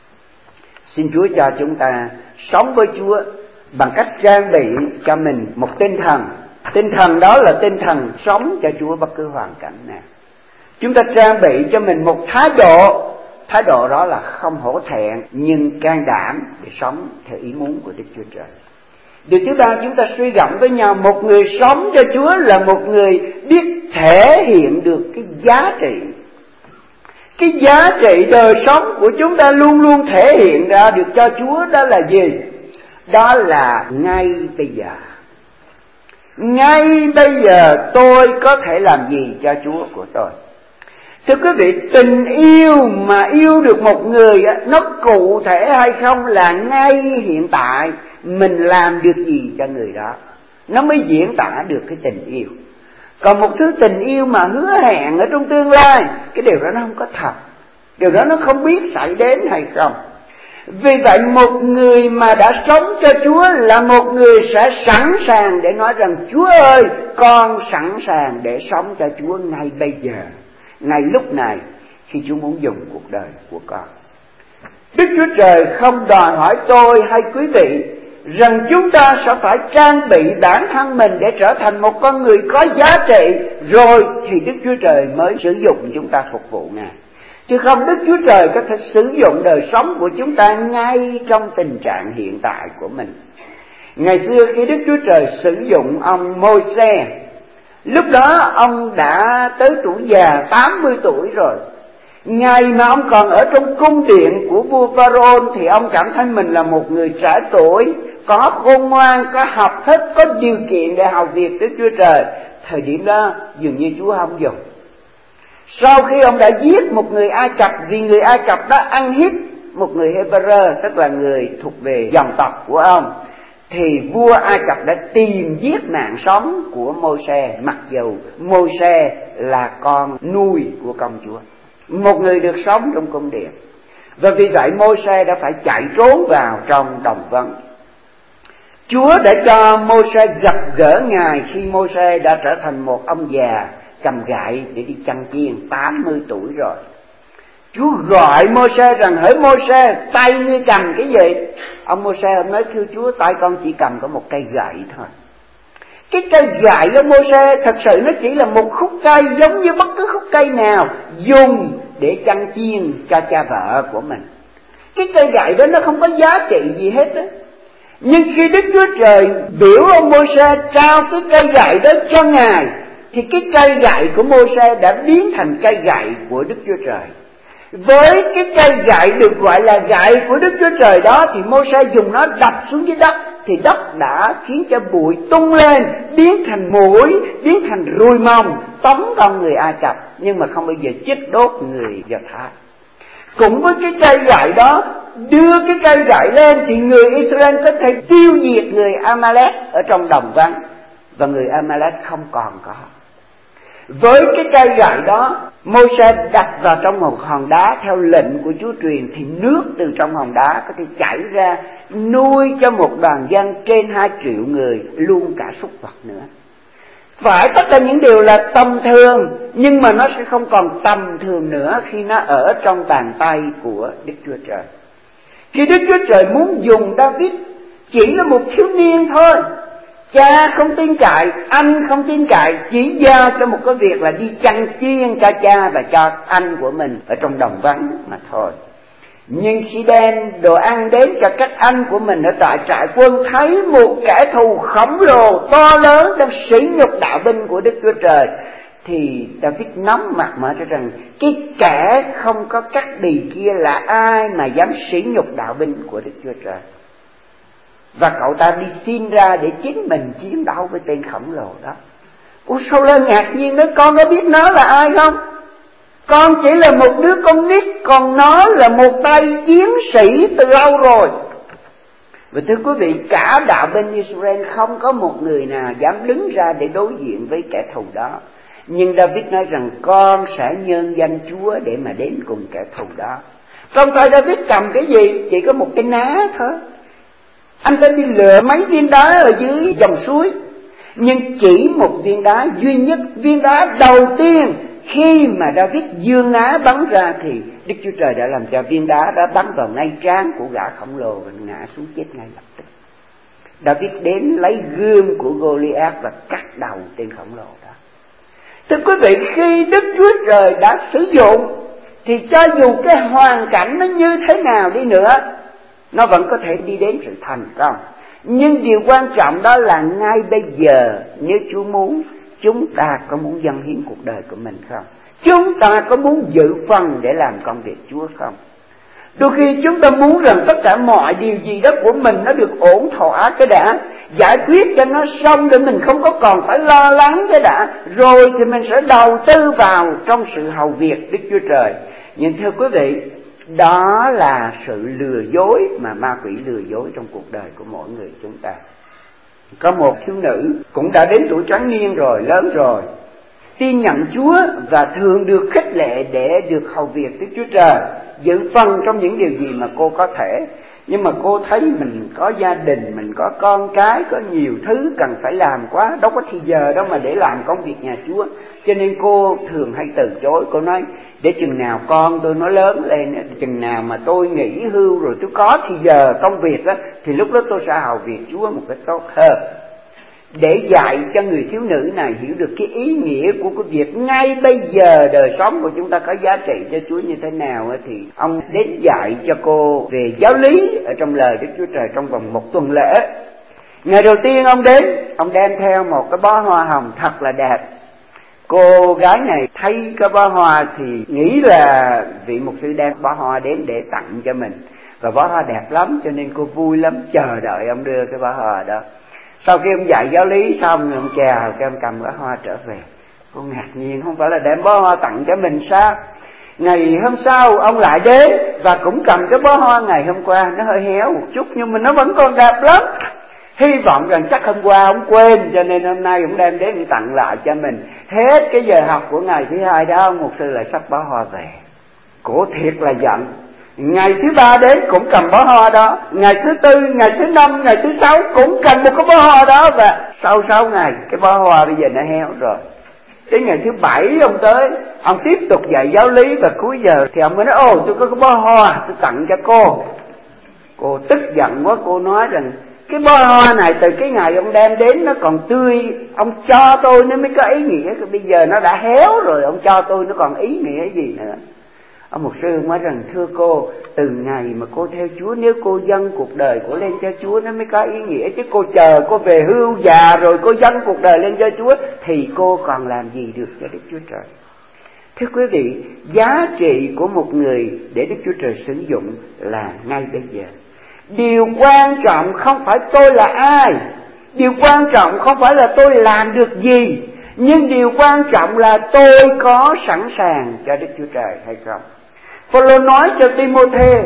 Xin Chúa cho chúng ta sống với Chúa bằng cách trang bị cho mình một tinh thần. Tinh thần đó là tinh thần sống cho Chúa bất cứ hoàn cảnh nào. Chúng ta trang bị cho mình một thái độ. Thái độ đó là không hổ thẹn nhưng can đảm để sống theo ý muốn của Đức Chúa Trời. Điều thứ ba, chúng ta suy gẫm với nhau, một người sống cho Chúa là một người biết thể hiện được cái giá trị. Cái giá trị đời sống của chúng ta luôn luôn thể hiện ra được cho Chúa, đó là gì? Đó là ngay bây giờ. Ngay bây giờ tôi có thể làm gì cho Chúa của tôi? Thưa quý vị, tình yêu mà yêu được một người nó cụ thể hay không là ngay hiện tại mình làm được gì cho người đó, nó mới diễn tả được cái tình yêu. Còn một thứ tình yêu mà hứa hẹn ở trong tương lai, cái điều đó nó không có thật, điều đó nó không biết xảy đến hay không. Vì vậy một người mà đã sống cho Chúa là một người sẽ sẵn sàng để nói rằng, Chúa ơi, con sẵn sàng để sống cho Chúa ngay bây giờ, ngay lúc này, khi Chúa muốn dùng cuộc đời của con. Đức Chúa Trời không đòi hỏi tôi hay quý vị rằng chúng ta sẽ phải trang bị bản thân mình để trở thành một con người có giá trị, rồi thì Đức Chúa Trời mới sử dụng chúng ta phục vụ Ngài. Chứ không, Đức Chúa Trời có thể sử dụng đời sống của chúng ta ngay trong tình trạng hiện tại của mình. Ngày xưa khi Đức Chúa Trời sử dụng ông Môi-se, lúc đó ông đã tới tuổi già 80 tuổi rồi. Ngày mà ông còn ở trong cung điện của vua Pharaoh thì ông cảm thấy mình là một người trẻ tuổi, có khôn ngoan, có học thức, có điều kiện để hầu việc Đức Chúa Trời. Thời điểm đó dường như Chúa không dùng. Sau khi ông đã giết một người Ai Cập, vì người Ai Cập đó ăn hiếp một người Hebrew, tức là người thuộc về dòng tộc của ông, thì vua Ai Cập đã tìm giết mạng sống của Môi-se, mặc dù Môi-se là con nuôi của công chúa, một người được sống trong cung điện. Và vì vậy Môi-se đã phải chạy trốn vào trong đồng vắng. Chúa đã cho Môi-se gặp gỡ Ngài khi Môi-se đã trở thành một ông già cầm gậy để đi chăn chiên, 80 tuổi rồi. Chúa gọi Môi-se rằng, hỡi Môi-se, tay ngươi cầm cái gì? Ông Môi-se ông nói, thưa Chúa, tay con chỉ cầm có một cây gậy thôi. Cái cây gậy của Môi-se thật sự nó chỉ là một khúc cây, giống như bất cứ khúc cây nào dùng để chăn chiên cho cha vợ của mình. Cái cây gậy đó nó không có giá trị gì hết đó. Nhưng khi Đức Chúa Trời biểu ông Môi-se trao cái cây gậy đó cho Ngài, thì cái cây gậy của Môi-se đã biến thành cây gậy của Đức Chúa Trời. Với cái cây gậy được gọi là gậy của Đức Chúa Trời đó, thì Môi-se dùng nó đập xuống dưới đất, thì đất đã khiến cho bụi tung lên, biến thành muỗi, biến thành ruồi mồng, tống con người Ai Cập, nhưng mà không bao giờ chết đốt người Do Thái. Cũng với cái cây gậy đó, đưa cái cây gậy lên thì người Israel có thể tiêu diệt người Amalek ở trong đồng vắng, và người Amalek không còn có. Với cái cây gậy đó, Môi-se đặt vào trong một hòn đá theo lệnh của Chúa truyền, thì nước từ trong hòn đá có thể chảy ra nuôi cho một đoàn dân trên 2 triệu người, luôn cả súc vật nữa. Phải tất cả những điều là tầm thường, nhưng mà nó sẽ không còn tầm thường nữa khi nó ở trong bàn tay của Đức Chúa Trời. Khi Đức Chúa Trời muốn dùng David chỉ là một thiếu niên thôi, cha không tin cậy, anh không tin cậy, chỉ giao cho một cái việc là đi chăn chiên cho cha và cho anh của mình ở trong đồng vắng mà thôi. Nhưng khi đem đồ ăn đến cho các anh của mình ở tại trại quân, thấy một kẻ thù khổng lồ to lớn đang sỉ nhục đạo binh của Đức Chúa Trời, thì David nắm mặt mở ra rằng cái kẻ không có cắt bì kia là ai mà dám sỉ nhục đạo binh của Đức Chúa Trời. Và cậu ta đi xin ra để chính mình chiến đấu với tên khổng lồ đó. Saul ngạc nhiên nói: con có biết nó là ai không? Con chỉ là một đứa con nít, còn nó là một tay chiến sĩ từ lâu rồi. Và thưa quý vị, cả đạo binh Israel không có một người nào dám đứng ra để đối diện với kẻ thù đó. Nhưng David nói rằng con sẽ nhân danh Chúa để mà đến cùng kẻ thù đó. Trong tay David cầm cái gì? Chỉ có một cái ná thôi. Anh ta đi lựa mấy viên đá ở dưới dòng suối, nhưng chỉ một viên đá duy nhất, viên đá đầu tiên, khi mà David giương ná bắn ra thì Đức Chúa Trời đã làm cho viên đá đã bắn vào ngay trán của gã khổng lồ và ngã xuống chết ngay lập tức. David đến lấy gươm của Goliath và cắt đầu tên khổng lồ đó. Thưa quý vị, khi Đức Chúa Trời đã sử dụng thì cho dù cái hoàn cảnh nó như thế nào đi nữa, nó vẫn có thể đi đến sự thành công. Nhưng điều quan trọng đó là ngay bây giờ, nếu Chúa muốn, chúng ta có muốn dâng hiến cuộc đời của mình không? Chúng ta có muốn giữ phần để làm công việc Chúa không? Đôi khi chúng ta muốn rằng tất cả mọi điều gì đó của mình nó được ổn thỏa cái đã, giải quyết cho nó xong để mình không có còn phải lo lắng cái đã, rồi thì mình sẽ đầu tư vào trong sự hầu việc Đức Chúa Trời. Nhưng thưa quý vị, đó là sự lừa dối mà ma quỷ lừa dối trong cuộc đời của mỗi người chúng ta. Có một thiếu nữ cũng đã đến tuổi tráng niên rồi, lớn rồi, tin nhận Chúa và thường được khích lệ để được hầu việc Đức Chúa Trời, giữ phần trong những điều gì mà cô có thể. Nhưng mà cô thấy mình có gia đình, mình có con cái, có nhiều thứ cần phải làm quá, đâu có thì giờ đâu mà để làm công việc nhà Chúa. Cho nên cô thường hay từ chối. Cô nói để chừng nào con tôi nó lớn lên, chừng nào mà tôi nghỉ hưu rồi tôi có thì giờ công việc đó, thì lúc đó tôi sẽ hầu việc Chúa một cách tốt hơn. Để dạy cho người thiếu nữ này hiểu được cái ý nghĩa của cái việc ngay bây giờ đời sống của chúng ta có giá trị cho Chúa như thế nào, thì ông đến dạy cho cô về giáo lý ở trong lời Đức Chúa Trời trong vòng 1 tuần lễ. Ngày đầu tiên ông đến, ông đem theo một cái bó hoa hồng thật là đẹp. Cô gái này thấy cái bó hoa thì nghĩ là vị mục sư đem bó hoa đến để tặng cho mình, và bó hoa đẹp lắm cho nên cô vui lắm, chờ đợi ông đưa cái bó hoa đó. Sau khi ông dạy giáo lý xong, ông chào, cái ông cầm bó hoa trở về. Cô ngạc nhiên, không phải là đem bó hoa tặng cho mình sao? Ngày hôm sau ông lại đến và cũng cầm cái bó hoa ngày hôm qua, nó hơi héo một chút nhưng mà nó vẫn còn đẹp lắm. Hy vọng rằng chắc hôm qua ông quên, cho nên hôm nay ông đem đến tặng lại cho mình. Hết cái giờ học của ngày thứ 2 đó, ông mục sư lại xách bó hoa về. Cổ thiệt là giận. Ngày thứ 3 đến cũng cầm bó hoa đó, ngày thứ 4, ngày thứ 5, ngày thứ 6 cũng cầm một cái bó hoa đó. Và sau 6 ngày cái bó hoa bây giờ nó héo rồi. Đến ngày thứ 7 ông tới, ông tiếp tục dạy giáo lý, và cuối giờ thì ông mới nói: ồ, tôi có cái bó hoa tôi tặng cho cô. Cô tức giận quá, cô nói rằng cái bó hoa này từ cái ngày ông đem đến nó còn tươi, ông cho tôi nó mới có ý nghĩa, bây giờ nó đã héo rồi, ông cho tôi nó còn ý nghĩa gì nữa. Ông mục sư nói rằng thưa cô, từ ngày mà cô theo Chúa, nếu cô dâng cuộc đời của lên cho Chúa nó mới có ý nghĩa, chứ cô chờ cô về hưu già rồi cô dâng cuộc đời lên cho Chúa thì cô còn làm gì được cho Đức Chúa Trời. Thưa quý vị, giá trị của một người để Đức Chúa Trời sử dụng là ngay bây giờ. Điều quan trọng không phải tôi là ai, điều quan trọng không phải là tôi làm được gì, nhưng điều quan trọng là tôi có sẵn sàng cho Đức Chúa Trời hay không. Phaolô nói cho Timôthê,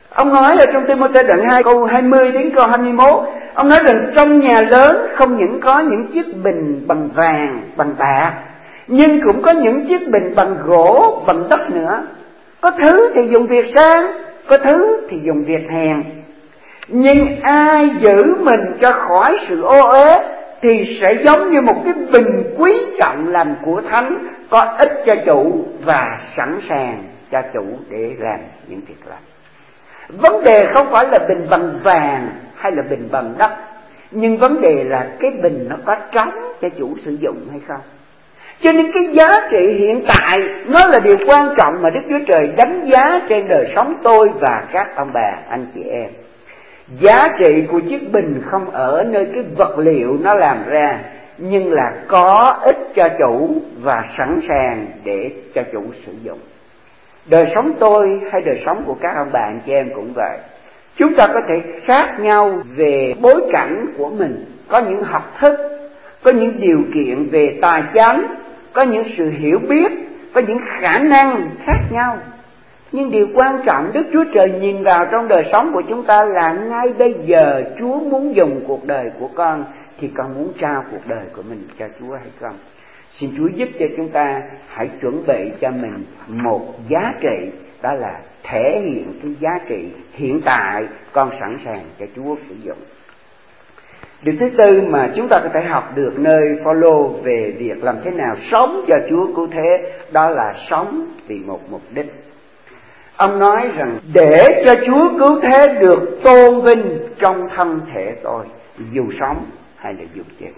Ông nói là trong Timothée đoạn 2 câu 20 đến câu 21, ông nói rằng trong nhà lớn không những có những chiếc bình bằng vàng, bằng bạc, nhưng cũng có những chiếc bình bằng gỗ, bằng đất nữa. Có thứ thì dùng việc sang, có thứ thì dùng việc hèn. Nhưng ai giữ mình cho khỏi sự ô uế thì sẽ giống như một cái bình quý trọng làm của thánh, có ích cho chủ và sẵn sàng cho chủ để làm những việc lành. Vấn đề không phải là bình bằng vàng hay là bình bằng đất, nhưng vấn đề là cái bình nó có trống cho chủ sử dụng hay không. Cho nên cái giá trị hiện tại nó là điều quan trọng mà Đức Chúa Trời đánh giá trên đời sống tôi và các ông bà, anh chị em. Giá trị của chiếc bình không ở nơi cái vật liệu nó làm ra, nhưng là có ích cho chủ và sẵn sàng để cho chủ sử dụng. Đời sống tôi hay đời sống của các ông bà anh chị em cũng vậy. Chúng ta có thể khác nhau về bối cảnh của mình, có những học thức, có những điều kiện về tài chánh, có những sự hiểu biết, có những khả năng khác nhau. Nhưng điều quan trọng Đức Chúa Trời nhìn vào trong đời sống của chúng ta là ngay bây giờ Chúa muốn dùng cuộc đời của con thì con muốn trao cuộc đời của mình cho Chúa hay không? Xin Chúa giúp cho chúng ta hãy chuẩn bị cho mình một giá trị, đó là thể hiện cái giá trị hiện tại con sẵn sàng cho Chúa sử dụng. Điều thứ tư mà chúng ta có thể học được nơi Phaolô về việc làm thế nào sống cho Chúa cứu thế, đó là sống vì một mục đích. Ông nói rằng để cho Chúa cứu thế được tôn vinh trong thân thể tôi, dù sống hay là dù chết.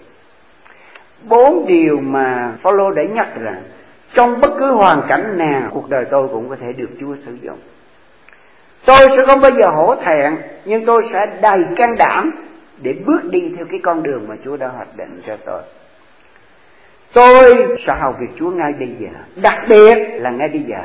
4 điều mà Phaolô đã nhắc rằng trong bất cứ hoàn cảnh nào cuộc đời tôi cũng có thể được Chúa sử dụng. Tôi sẽ không bao giờ hổ thẹn, nhưng tôi sẽ đầy can đảm để bước đi theo cái con đường mà Chúa đã hoạch định cho tôi. Tôi sẽ hầu việc Chúa ngay bây giờ, đặc biệt là ngay bây giờ.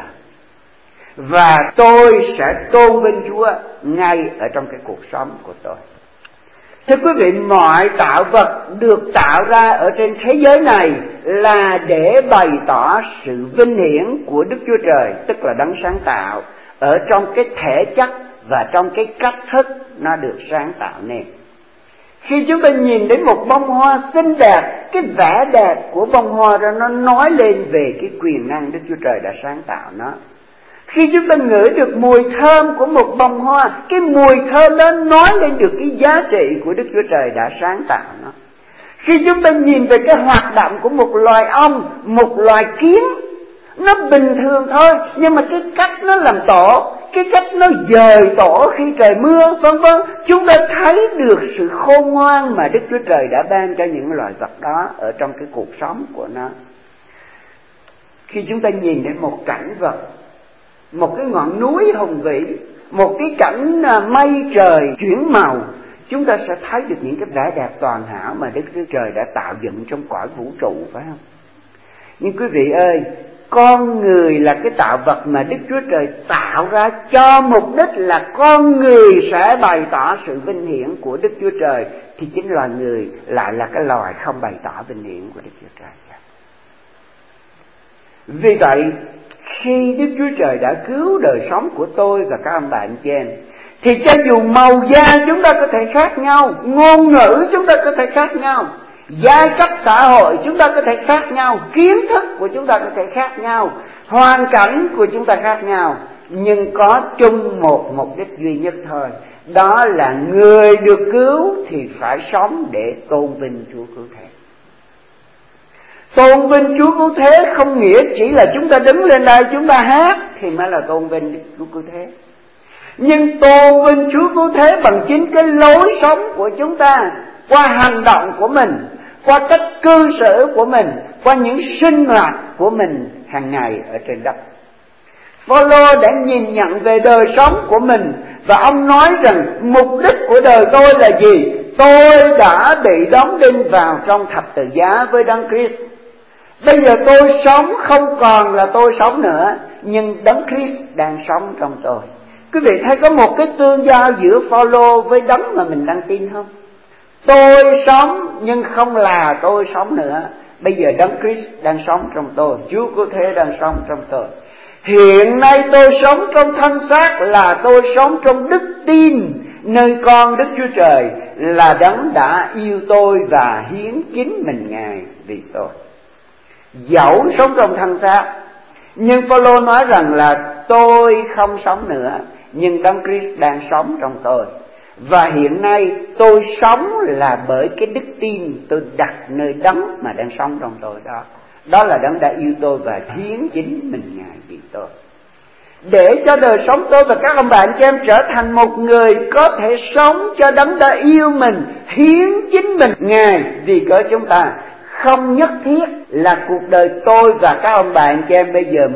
Và tôi sẽ tôn vinh Chúa ngay ở trong cái cuộc sống của tôi. Thưa quý vị, mọi tạo vật được tạo ra ở trên thế giới này là để bày tỏ sự vinh hiển của Đức Chúa Trời, tức là đấng sáng tạo, ở trong cái thể chất và trong cái cách thức nó được sáng tạo nên. Khi chúng ta nhìn đến một bông hoa xinh đẹp, cái vẻ đẹp của bông hoa đó nó nói lên về cái quyền năng Đức Chúa Trời đã sáng tạo nó. Khi chúng ta ngửi được mùi thơm của một bông hoa, cái mùi thơm đó nói lên được cái giá trị của Đức Chúa Trời đã sáng tạo nó. Khi chúng ta nhìn về cái hoạt động của một loài ong, một loài kiến, nó bình thường thôi, nhưng mà cái cách nó làm tổ, cái cách nó dời tổ khi trời mưa, vân vân, chúng ta thấy được sự khôn ngoan mà Đức Chúa Trời đã ban cho những loài vật đó ở trong cái cuộc sống của nó. Khi chúng ta nhìn đến một cảnh vật, một cái ngọn núi hùng vĩ, một cái cảnh mây trời chuyển màu, chúng ta sẽ thấy được những cái vẻ đẹp toàn hảo mà Đức Chúa Trời đã tạo dựng trong cõi vũ trụ, phải không? Nhưng quý vị ơi, con người là cái tạo vật mà Đức Chúa Trời tạo ra cho mục đích là con người sẽ bày tỏ sự vinh hiển của Đức Chúa Trời, thì chính loài người lại là cái loài không bày tỏ vinh hiển của Đức Chúa Trời. Vì vậy, khi Đức Chúa Trời đã cứu đời sống của tôi và các ông bà anh chị em, thì cho dù màu da chúng ta có thể khác nhau, ngôn ngữ chúng ta có thể khác nhau, giai cấp xã hội chúng ta có thể khác nhau, kiến thức của chúng ta có thể khác nhau, hoàn cảnh của chúng ta khác nhau, nhưng có chung một mục đích duy nhất thôi, đó là người được cứu thì phải sống để tôn vinh Chúa cứu thế. Tôn vinh Chúa cứu thế không nghĩa chỉ là chúng ta đứng lên đây chúng ta hát thì mới là tôn vinh Chúa cứu thế. Nhưng tôn vinh Chúa cứu thế bằng chính cái lối sống của chúng ta, qua hành động của mình, qua cách cư xử của mình, qua những sinh hoạt của mình hàng ngày ở trên đất. Phaolô đã nhìn nhận về đời sống của mình và ông nói rằng mục đích của đời tôi là gì? Tôi đã bị đóng đinh vào trong thập tự giá với Đấng Christ. Bây giờ tôi sống không còn là tôi sống nữa, nhưng Đấng Christ đang sống trong tôi. Quý vị thấy có một cái tương giao giữa Phaolô với Đấng mà mình đang tin không? Tôi sống nhưng không là tôi sống nữa. Bây giờ Đấng Christ đang sống trong tôi, Chúa cứu thế đang sống trong tôi. Hiện nay tôi sống trong thân xác là tôi sống trong đức tin nơi con Đức Chúa Trời là Đấng đã yêu tôi và hiến chính mình Ngài vì tôi. Dẫu sống trong thân xác, nhưng Phaolô nói rằng là tôi không sống nữa, nhưng Đấng Christ đang sống trong tôi. Và hiện nay tôi sống là bởi cái đức tin tôi đặt nơi Đấng mà đang sống trong tôi đó. Đó là Đấng đã yêu tôi và hiến chính mình Ngài vì tôi. Để cho đời sống tôi và các ông bạn chị em trở thành một người có thể sống cho Đấng đã yêu mình, hiến chính mình Ngài vì cớ chúng ta. Không nhất thiết là cuộc đời tôi và các ông bạn chị em bây giờ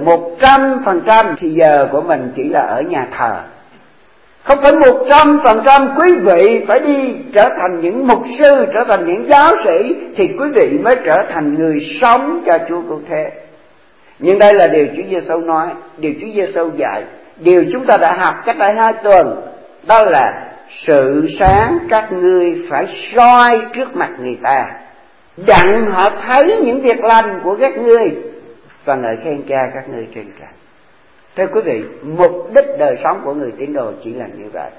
100% thì giờ của mình chỉ là ở nhà thờ. Không phải 100% quý vị phải đi trở thành những mục sư, trở thành những giáo sĩ thì quý vị mới trở thành người sống cho Chúa Cứu Thế. Nhưng đây là điều Chúa Giêsu nói, điều Chúa Giêsu dạy, điều chúng ta đã học cách đây 2 tuần. Đó là sự sáng các ngươi phải soi trước mặt người ta, đặng họ thấy những việc lành của các ngươi và ngợi khen Cha các ngươi trên trời. Thưa quý vị, mục đích đời sống của người tín đồ chỉ là như vậy.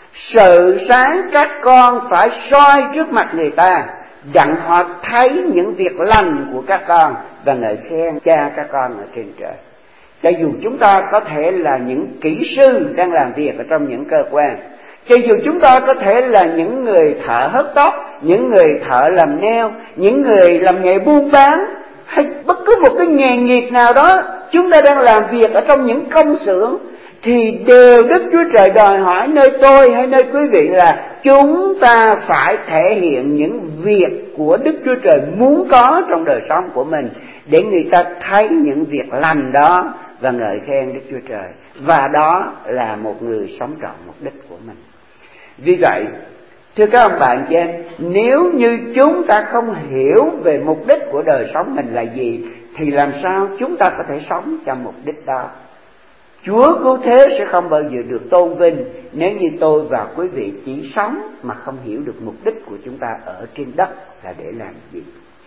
Sự sáng các con phải soi trước mặt người ta, đặng họ thấy những việc lành của các con và ngợi khen Cha các con ở trên trời. Cho dù chúng ta có thể là những kỹ sư đang làm việc ở trong những cơ quan, cho dù chúng ta có thể là những người thợ hớt tóc, những người thợ làm nail, những người làm nghề buôn bán, hay bất cứ một cái nghề nghiệp nào đó chúng ta đang làm việc ở trong những công xưởng, thì đều Đức Chúa Trời đòi hỏi nơi tôi hay nơi quý vị là chúng ta phải thể hiện những việc của Đức Chúa Trời muốn có trong đời sống của mình, để người ta thấy những việc lành đó và ngợi khen Đức Chúa Trời. Và đó là một người sống trọn mục đích của mình. Vì vậy, thưa các ông bạn chị em, nếu như chúng ta không hiểu về mục đích của đời sống mình là gì, thì làm sao chúng ta có thể sống cho mục đích đó? Chúa Cứu Thế sẽ không bao giờ được tôn vinh nếu như tôi và quý vị chỉ sống mà không hiểu được mục đích của chúng ta ở trên đất là để làm gì.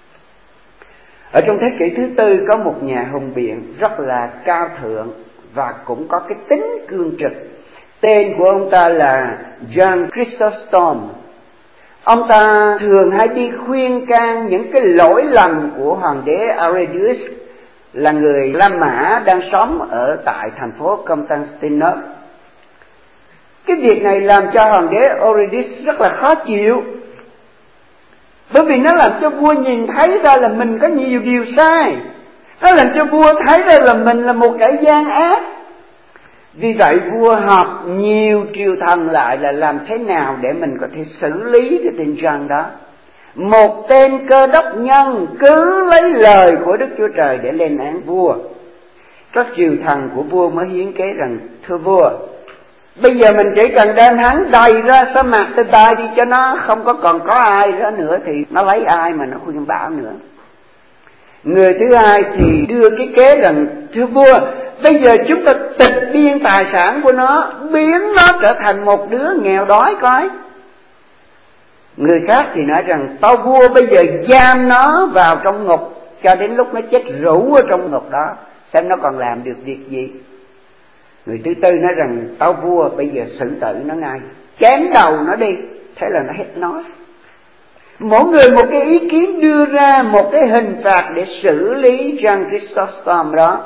Ở trong thế kỷ thứ 4 có một nhà hùng biện rất là cao thượng và cũng có cái tính cương trực. Tên của ông ta là John Chrysostom. Ông ta thường hay đi khuyên can những cái lỗi lầm của hoàng đế Arius, là người La Mã đang sống ở tại thành phố Constantinople. Cái việc này làm cho hoàng đế Arius rất là khó chịu, bởi vì nó làm cho vua nhìn thấy ra là mình có nhiều điều sai, nó làm cho vua thấy ra là mình là một kẻ gian ác. Vì vậy vua họp nhiều triều thần lại là làm thế nào để mình có thể xử lý cái tình trạng đó. Một tên cơ đốc nhân cứ lấy lời của Đức Chúa Trời để lên án vua. Các triều thần của vua mới hiến kế rằng: thưa vua, bây giờ mình chỉ cần đem hắn đầy ra sa mạc tên tài đi, cho nó không còn có ai ra nữa thì nó lấy ai mà nó khuyên bảo nữa. Người thứ hai thì đưa cái kế rằng: thưa vua, bây giờ chúng ta tịch biên tài sản của nó, biến nó trở thành một đứa nghèo đói coi. Người khác thì nói rằng: tao vua, bây giờ giam nó vào trong ngục cho đến lúc nó chết rũ ở trong ngục đó, xem nó còn làm được việc gì. Người thứ tư nói rằng: tao vua, bây giờ xử tử nó ngay, chém đầu nó đi. Thế là nó hết nói. Mỗi người một cái ý kiến đưa ra một cái hình phạt để xử lý John Chrysostom đó.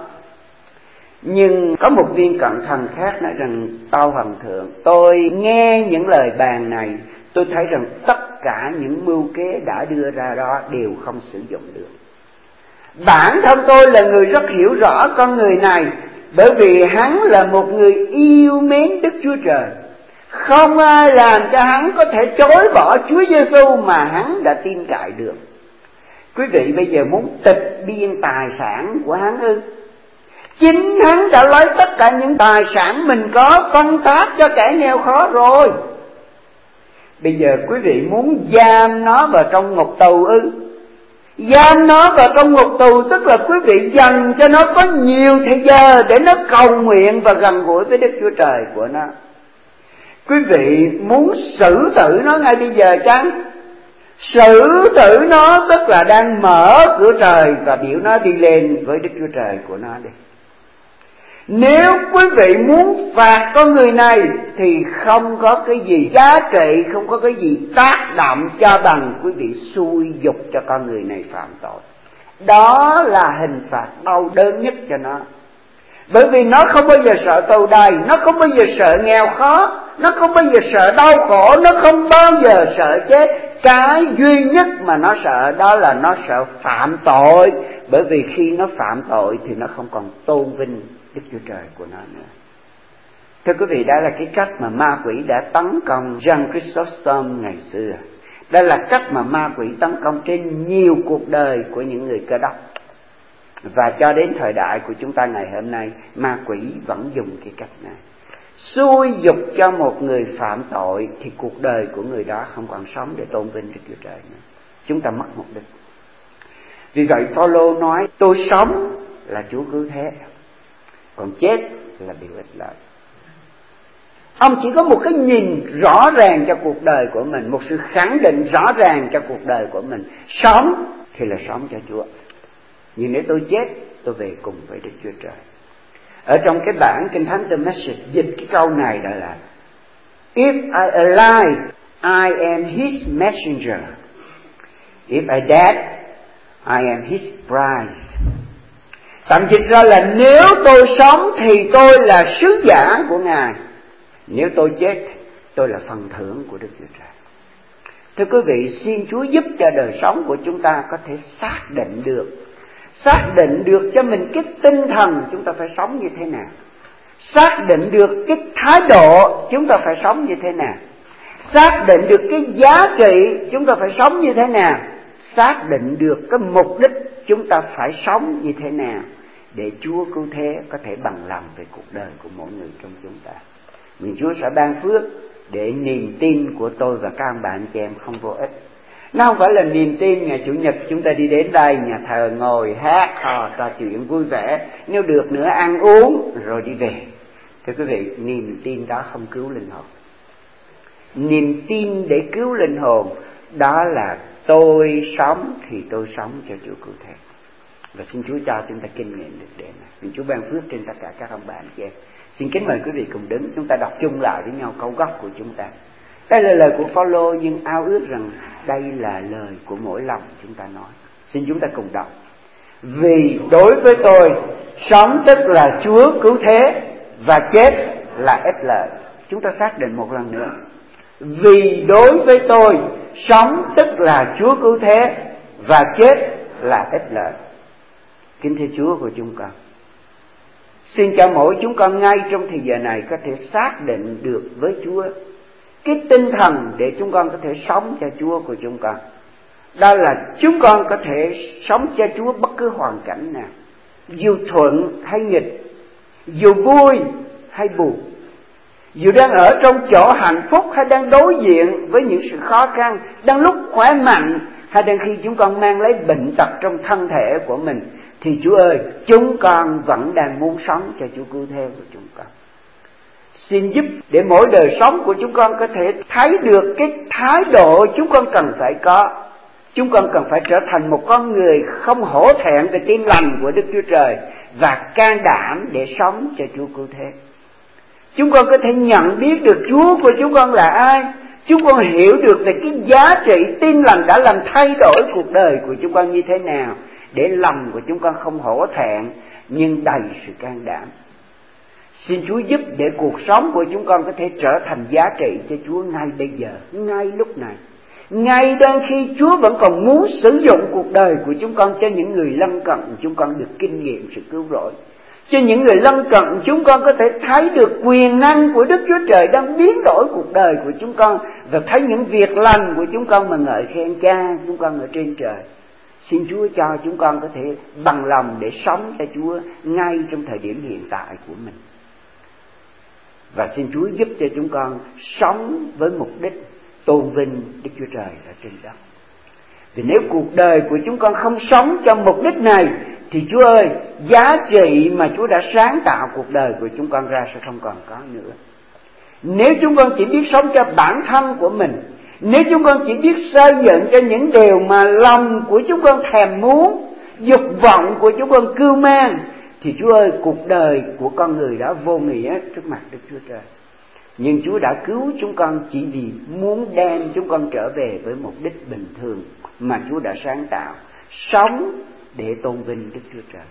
Nhưng có một viên cận thần khác nói rằng: tao hoàng thượng, tôi nghe những lời bàn này, tôi thấy rằng tất cả những mưu kế đã đưa ra đó đều không sử dụng được. Bản thân tôi là người rất hiểu rõ con người này, bởi vì hắn là một người yêu mến Đức Chúa Trời. Không ai làm cho hắn có thể chối bỏ Chúa Giêsu mà hắn đã tin cậy được. Quý vị bây giờ muốn tịch biên tài sản của hắn ư? Chính hắn đã lấy tất cả những tài sản mình có phân phát cho kẻ nghèo khó rồi. Bây giờ quý vị muốn giam nó vào trong ngục tù ư? Giam nó vào trong ngục tù tức là quý vị dành cho nó có nhiều thời giờ để nó cầu nguyện và gần gũi với Đức Chúa Trời của nó. Quý vị muốn xử tử nó ngay bây giờ chăng? Xử tử nó tức là đang mở cửa trời và biểu nó đi lên với Đức Chúa Trời của nó đi. Nếu quý vị muốn phạt con người này thì không có cái gì giá trị, không có cái gì tác động cho bằng quý vị xúi dục cho con người này phạm tội. Đó là hình phạt đau đớn nhất cho nó. Bởi vì nó không bao giờ sợ tù đầy, nó không bao giờ sợ nghèo khó, nó không bao giờ sợ đau khổ, nó không bao giờ sợ chết. Cái duy nhất mà nó sợ đó là nó sợ phạm tội. Bởi vì khi nó phạm tội thì nó không còn tôn vinh Đức Chúa Trời của nó nữa. Thưa quý vị, đó là cái cách mà ma quỷ đã tấn công Jean Chrysostom ngày xưa. Đó là cách mà ma quỷ tấn công trên nhiều cuộc đời của những người Cơ Đốc. Và cho đến thời đại của chúng ta ngày hôm nay, ma quỷ vẫn dùng cái cách này. Xúi dục cho một người phạm tội thì cuộc đời của người đó không còn sống để tôn vinh Đức Chúa Trời nữa. Chúng ta mất mục đích. Vì vậy Phaolô nói tôi sống là Chúa cứu thế, còn chết là điều ích lợi. Ông chỉ có một cái nhìn rõ ràng cho cuộc đời của mình, một sự khẳng định rõ ràng cho cuộc đời của mình. Sống thì là sống cho Chúa. Nhưng nếu tôi chết, tôi về cùng với Đức Chúa Trời. Ở trong cái bản Kinh Thánh The Message dịch cái câu này là If I alive, I am His messenger. If I dead, I am His bride. Tạm dịch ra là nếu tôi sống thì tôi là sứ giả của Ngài. Nếu tôi chết, tôi là phần thưởng của Đức Chúa Trời. Thưa quý vị, xin Chúa giúp cho đời sống của chúng ta có thể xác định được cho mình cái tinh thần chúng ta phải sống như thế nào, xác định được cái thái độ chúng ta phải sống như thế nào, xác định được cái giá trị chúng ta phải sống như thế nào, xác định được cái mục đích chúng ta phải sống như thế nào, để Chúa cứu thế có thể bằng lòng về cuộc đời của mỗi người trong chúng ta. Nguyện Chúa sẽ ban phước để niềm tin của tôi và các bạn chị em không vô ích. Nó không phải là niềm tin ngày Chủ nhật chúng ta đi đến đây nhà thờ ngồi hát hò trò chuyện vui vẻ, nếu được nữa ăn uống rồi đi về. Thưa quý vị, niềm tin đó không cứu linh hồn. Niềm tin để cứu linh hồn đó là tôi sống thì tôi sống cho Chúa cứu thế. Và xin Chúa cho chúng ta kinh nghiệm được điều này. Xin Chúa ban phước trên tất cả các ông bạn chị em. Xin kính mời quý vị cùng đứng, chúng ta đọc chung lại với nhau câu gốc của chúng ta. Đây là lời của Phaolô, nhưng ao ước rằng đây là lời của mỗi lòng chúng ta nói. Xin chúng ta cùng đọc. Vì đối với tôi, sống tức là Chúa cứu thế, và chết là ích lợi. Chúng ta xác định một lần nữa. Vì đối với tôi, sống tức là Chúa cứu thế, và chết là ích lợi. Kính thưa Chúa của chúng con, xin cho mỗi chúng con ngay trong thời giờ này có thể xác định được với Chúa cái tinh thần để chúng con có thể sống cho Chúa của chúng con. Đó là chúng con có thể sống cho Chúa bất cứ hoàn cảnh nào, dù thuận hay nghịch, dù vui hay buồn, dù đang ở trong chỗ hạnh phúc hay đang đối diện với những sự khó khăn, đang lúc khỏe mạnh hay đang khi chúng con mang lấy bệnh tật trong thân thể của mình, thì Chúa ơi, chúng con vẫn đang muốn sống cho Chúa cứu thế của chúng con. Xin giúp để mỗi đời sống của chúng con có thể thấy được cái thái độ chúng con cần phải có. Chúng con cần phải trở thành một con người không hổ thẹn về tin lành của Đức Chúa Trời và can đảm để sống cho Chúa cứu thế. Chúng con có thể nhận biết được Chúa của chúng con là ai. Chúng con hiểu được về cái giá trị tin lành đã làm thay đổi cuộc đời của chúng con như thế nào, để lòng của chúng con không hổ thẹn nhưng đầy sự can đảm. Xin Chúa giúp để cuộc sống của chúng con có thể trở thành giá trị cho Chúa ngay bây giờ, ngay lúc này. Ngay đang khi Chúa vẫn còn muốn sử dụng cuộc đời của chúng con cho những người lân cận chúng con được kinh nghiệm sự cứu rỗi. Cho những người lân cận chúng con có thể thấy được quyền năng của Đức Chúa Trời đang biến đổi cuộc đời của chúng con, và thấy những việc lành của chúng con mà ngợi khen Cha chúng con ở trên trời. Xin Chúa cho chúng con có thể bằng lòng để sống cho Chúa ngay trong thời điểm hiện tại của mình. Và xin Chúa giúp cho chúng con sống với mục đích tôn vinh Đức Chúa Trời ở trên đất. Vì nếu cuộc đời của chúng con không sống cho mục đích này, thì Chúa ơi, giá trị mà Chúa đã sáng tạo cuộc đời của chúng con ra sẽ không còn có nữa. Nếu chúng con chỉ biết sống cho bản thân của mình, nếu chúng con chỉ biết xây dựng cho những điều mà lòng của chúng con thèm muốn, dục vọng của chúng con cưu mang, thì Chúa ơi, cuộc đời của con người đó vô nghĩa trước mặt Đức Chúa Trời. Nhưng Chúa đã cứu chúng con chỉ vì muốn đem chúng con trở về với mục đích bình thường mà Chúa đã sáng tạo, sống để tôn vinh Đức Chúa Trời.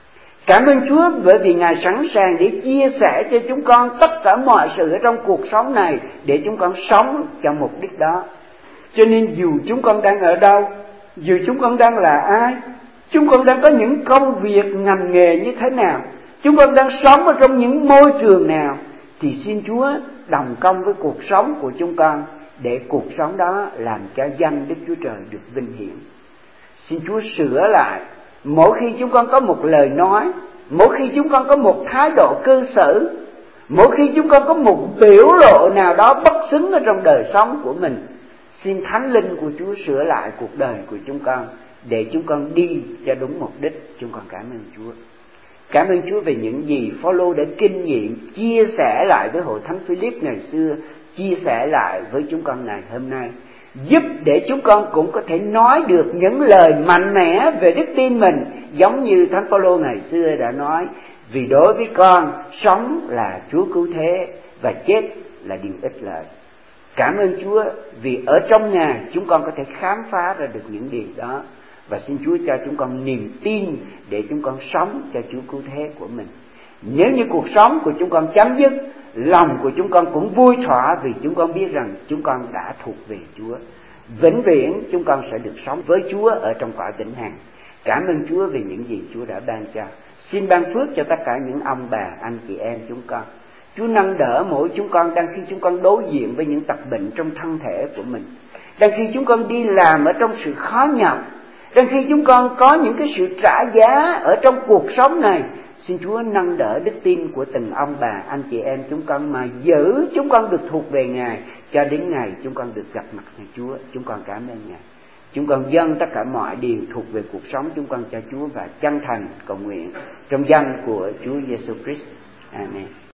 Cảm ơn Chúa bởi vì Ngài sẵn sàng để chia sẻ cho chúng con tất cả mọi sự ở trong cuộc sống này để chúng con sống cho mục đích đó. Cho nên dù chúng con đang ở đâu, dù chúng con đang là ai, chúng con đang có những công việc ngành nghề như thế nào, chúng con đang sống ở trong những môi trường nào, thì xin Chúa đồng công với cuộc sống của chúng con để cuộc sống đó làm cho danh Đức Chúa Trời được vinh hiển. Xin Chúa sửa lại mỗi khi chúng con có một lời nói, mỗi khi chúng con có một thái độ cư xử, mỗi khi chúng con có một biểu lộ nào đó bất xứng ở trong đời sống của mình. Xin Thánh Linh của Chúa sửa lại cuộc đời của chúng con để chúng con đi cho đúng mục đích. Chúng con cảm ơn Chúa. Cảm ơn Chúa về những gì Phaolô đã kinh nghiệm, chia sẻ lại với hội thánh Philip ngày xưa, chia sẻ lại với chúng con ngày hôm nay, giúp để chúng con cũng có thể nói được những lời mạnh mẽ về đức tin mình, giống như Thánh Phaolô ngày xưa đã nói: vì đối với con, sống là Chúa cứu thế và chết là điều ích lợi. Cảm ơn Chúa vì ở trong Ngài chúng con có thể khám phá ra được những điều đó. Và xin Chúa cho chúng con niềm tin để chúng con sống cho Chúa cứu thế của mình. Nếu như cuộc sống của chúng con chấm dứt, lòng của chúng con cũng vui thỏa vì chúng con biết rằng chúng con đã thuộc về Chúa. Vĩnh viễn chúng con sẽ được sống với Chúa ở trong cõi vĩnh hằng. Cảm ơn Chúa vì những gì Chúa đã ban cho. Xin ban phước cho tất cả những ông bà, anh chị em chúng con. Chúa nâng đỡ mỗi chúng con đang khi chúng con đối diện với những tật bệnh trong thân thể của mình, đang khi chúng con đi làm ở trong sự khó nhọc, đang khi chúng con có những cái sự trả giá ở trong cuộc sống này. Xin Chúa nâng đỡ đức tin của từng ông bà, anh chị em chúng con mà giữ chúng con được thuộc về Ngài cho đến ngày chúng con được gặp mặt Ngài Chúa. Chúng con cảm ơn Ngài. Chúng con dâng tất cả mọi điều thuộc về cuộc sống chúng con cho Chúa và chân thành cầu nguyện trong danh của Chúa Giêsu Christ. Amen.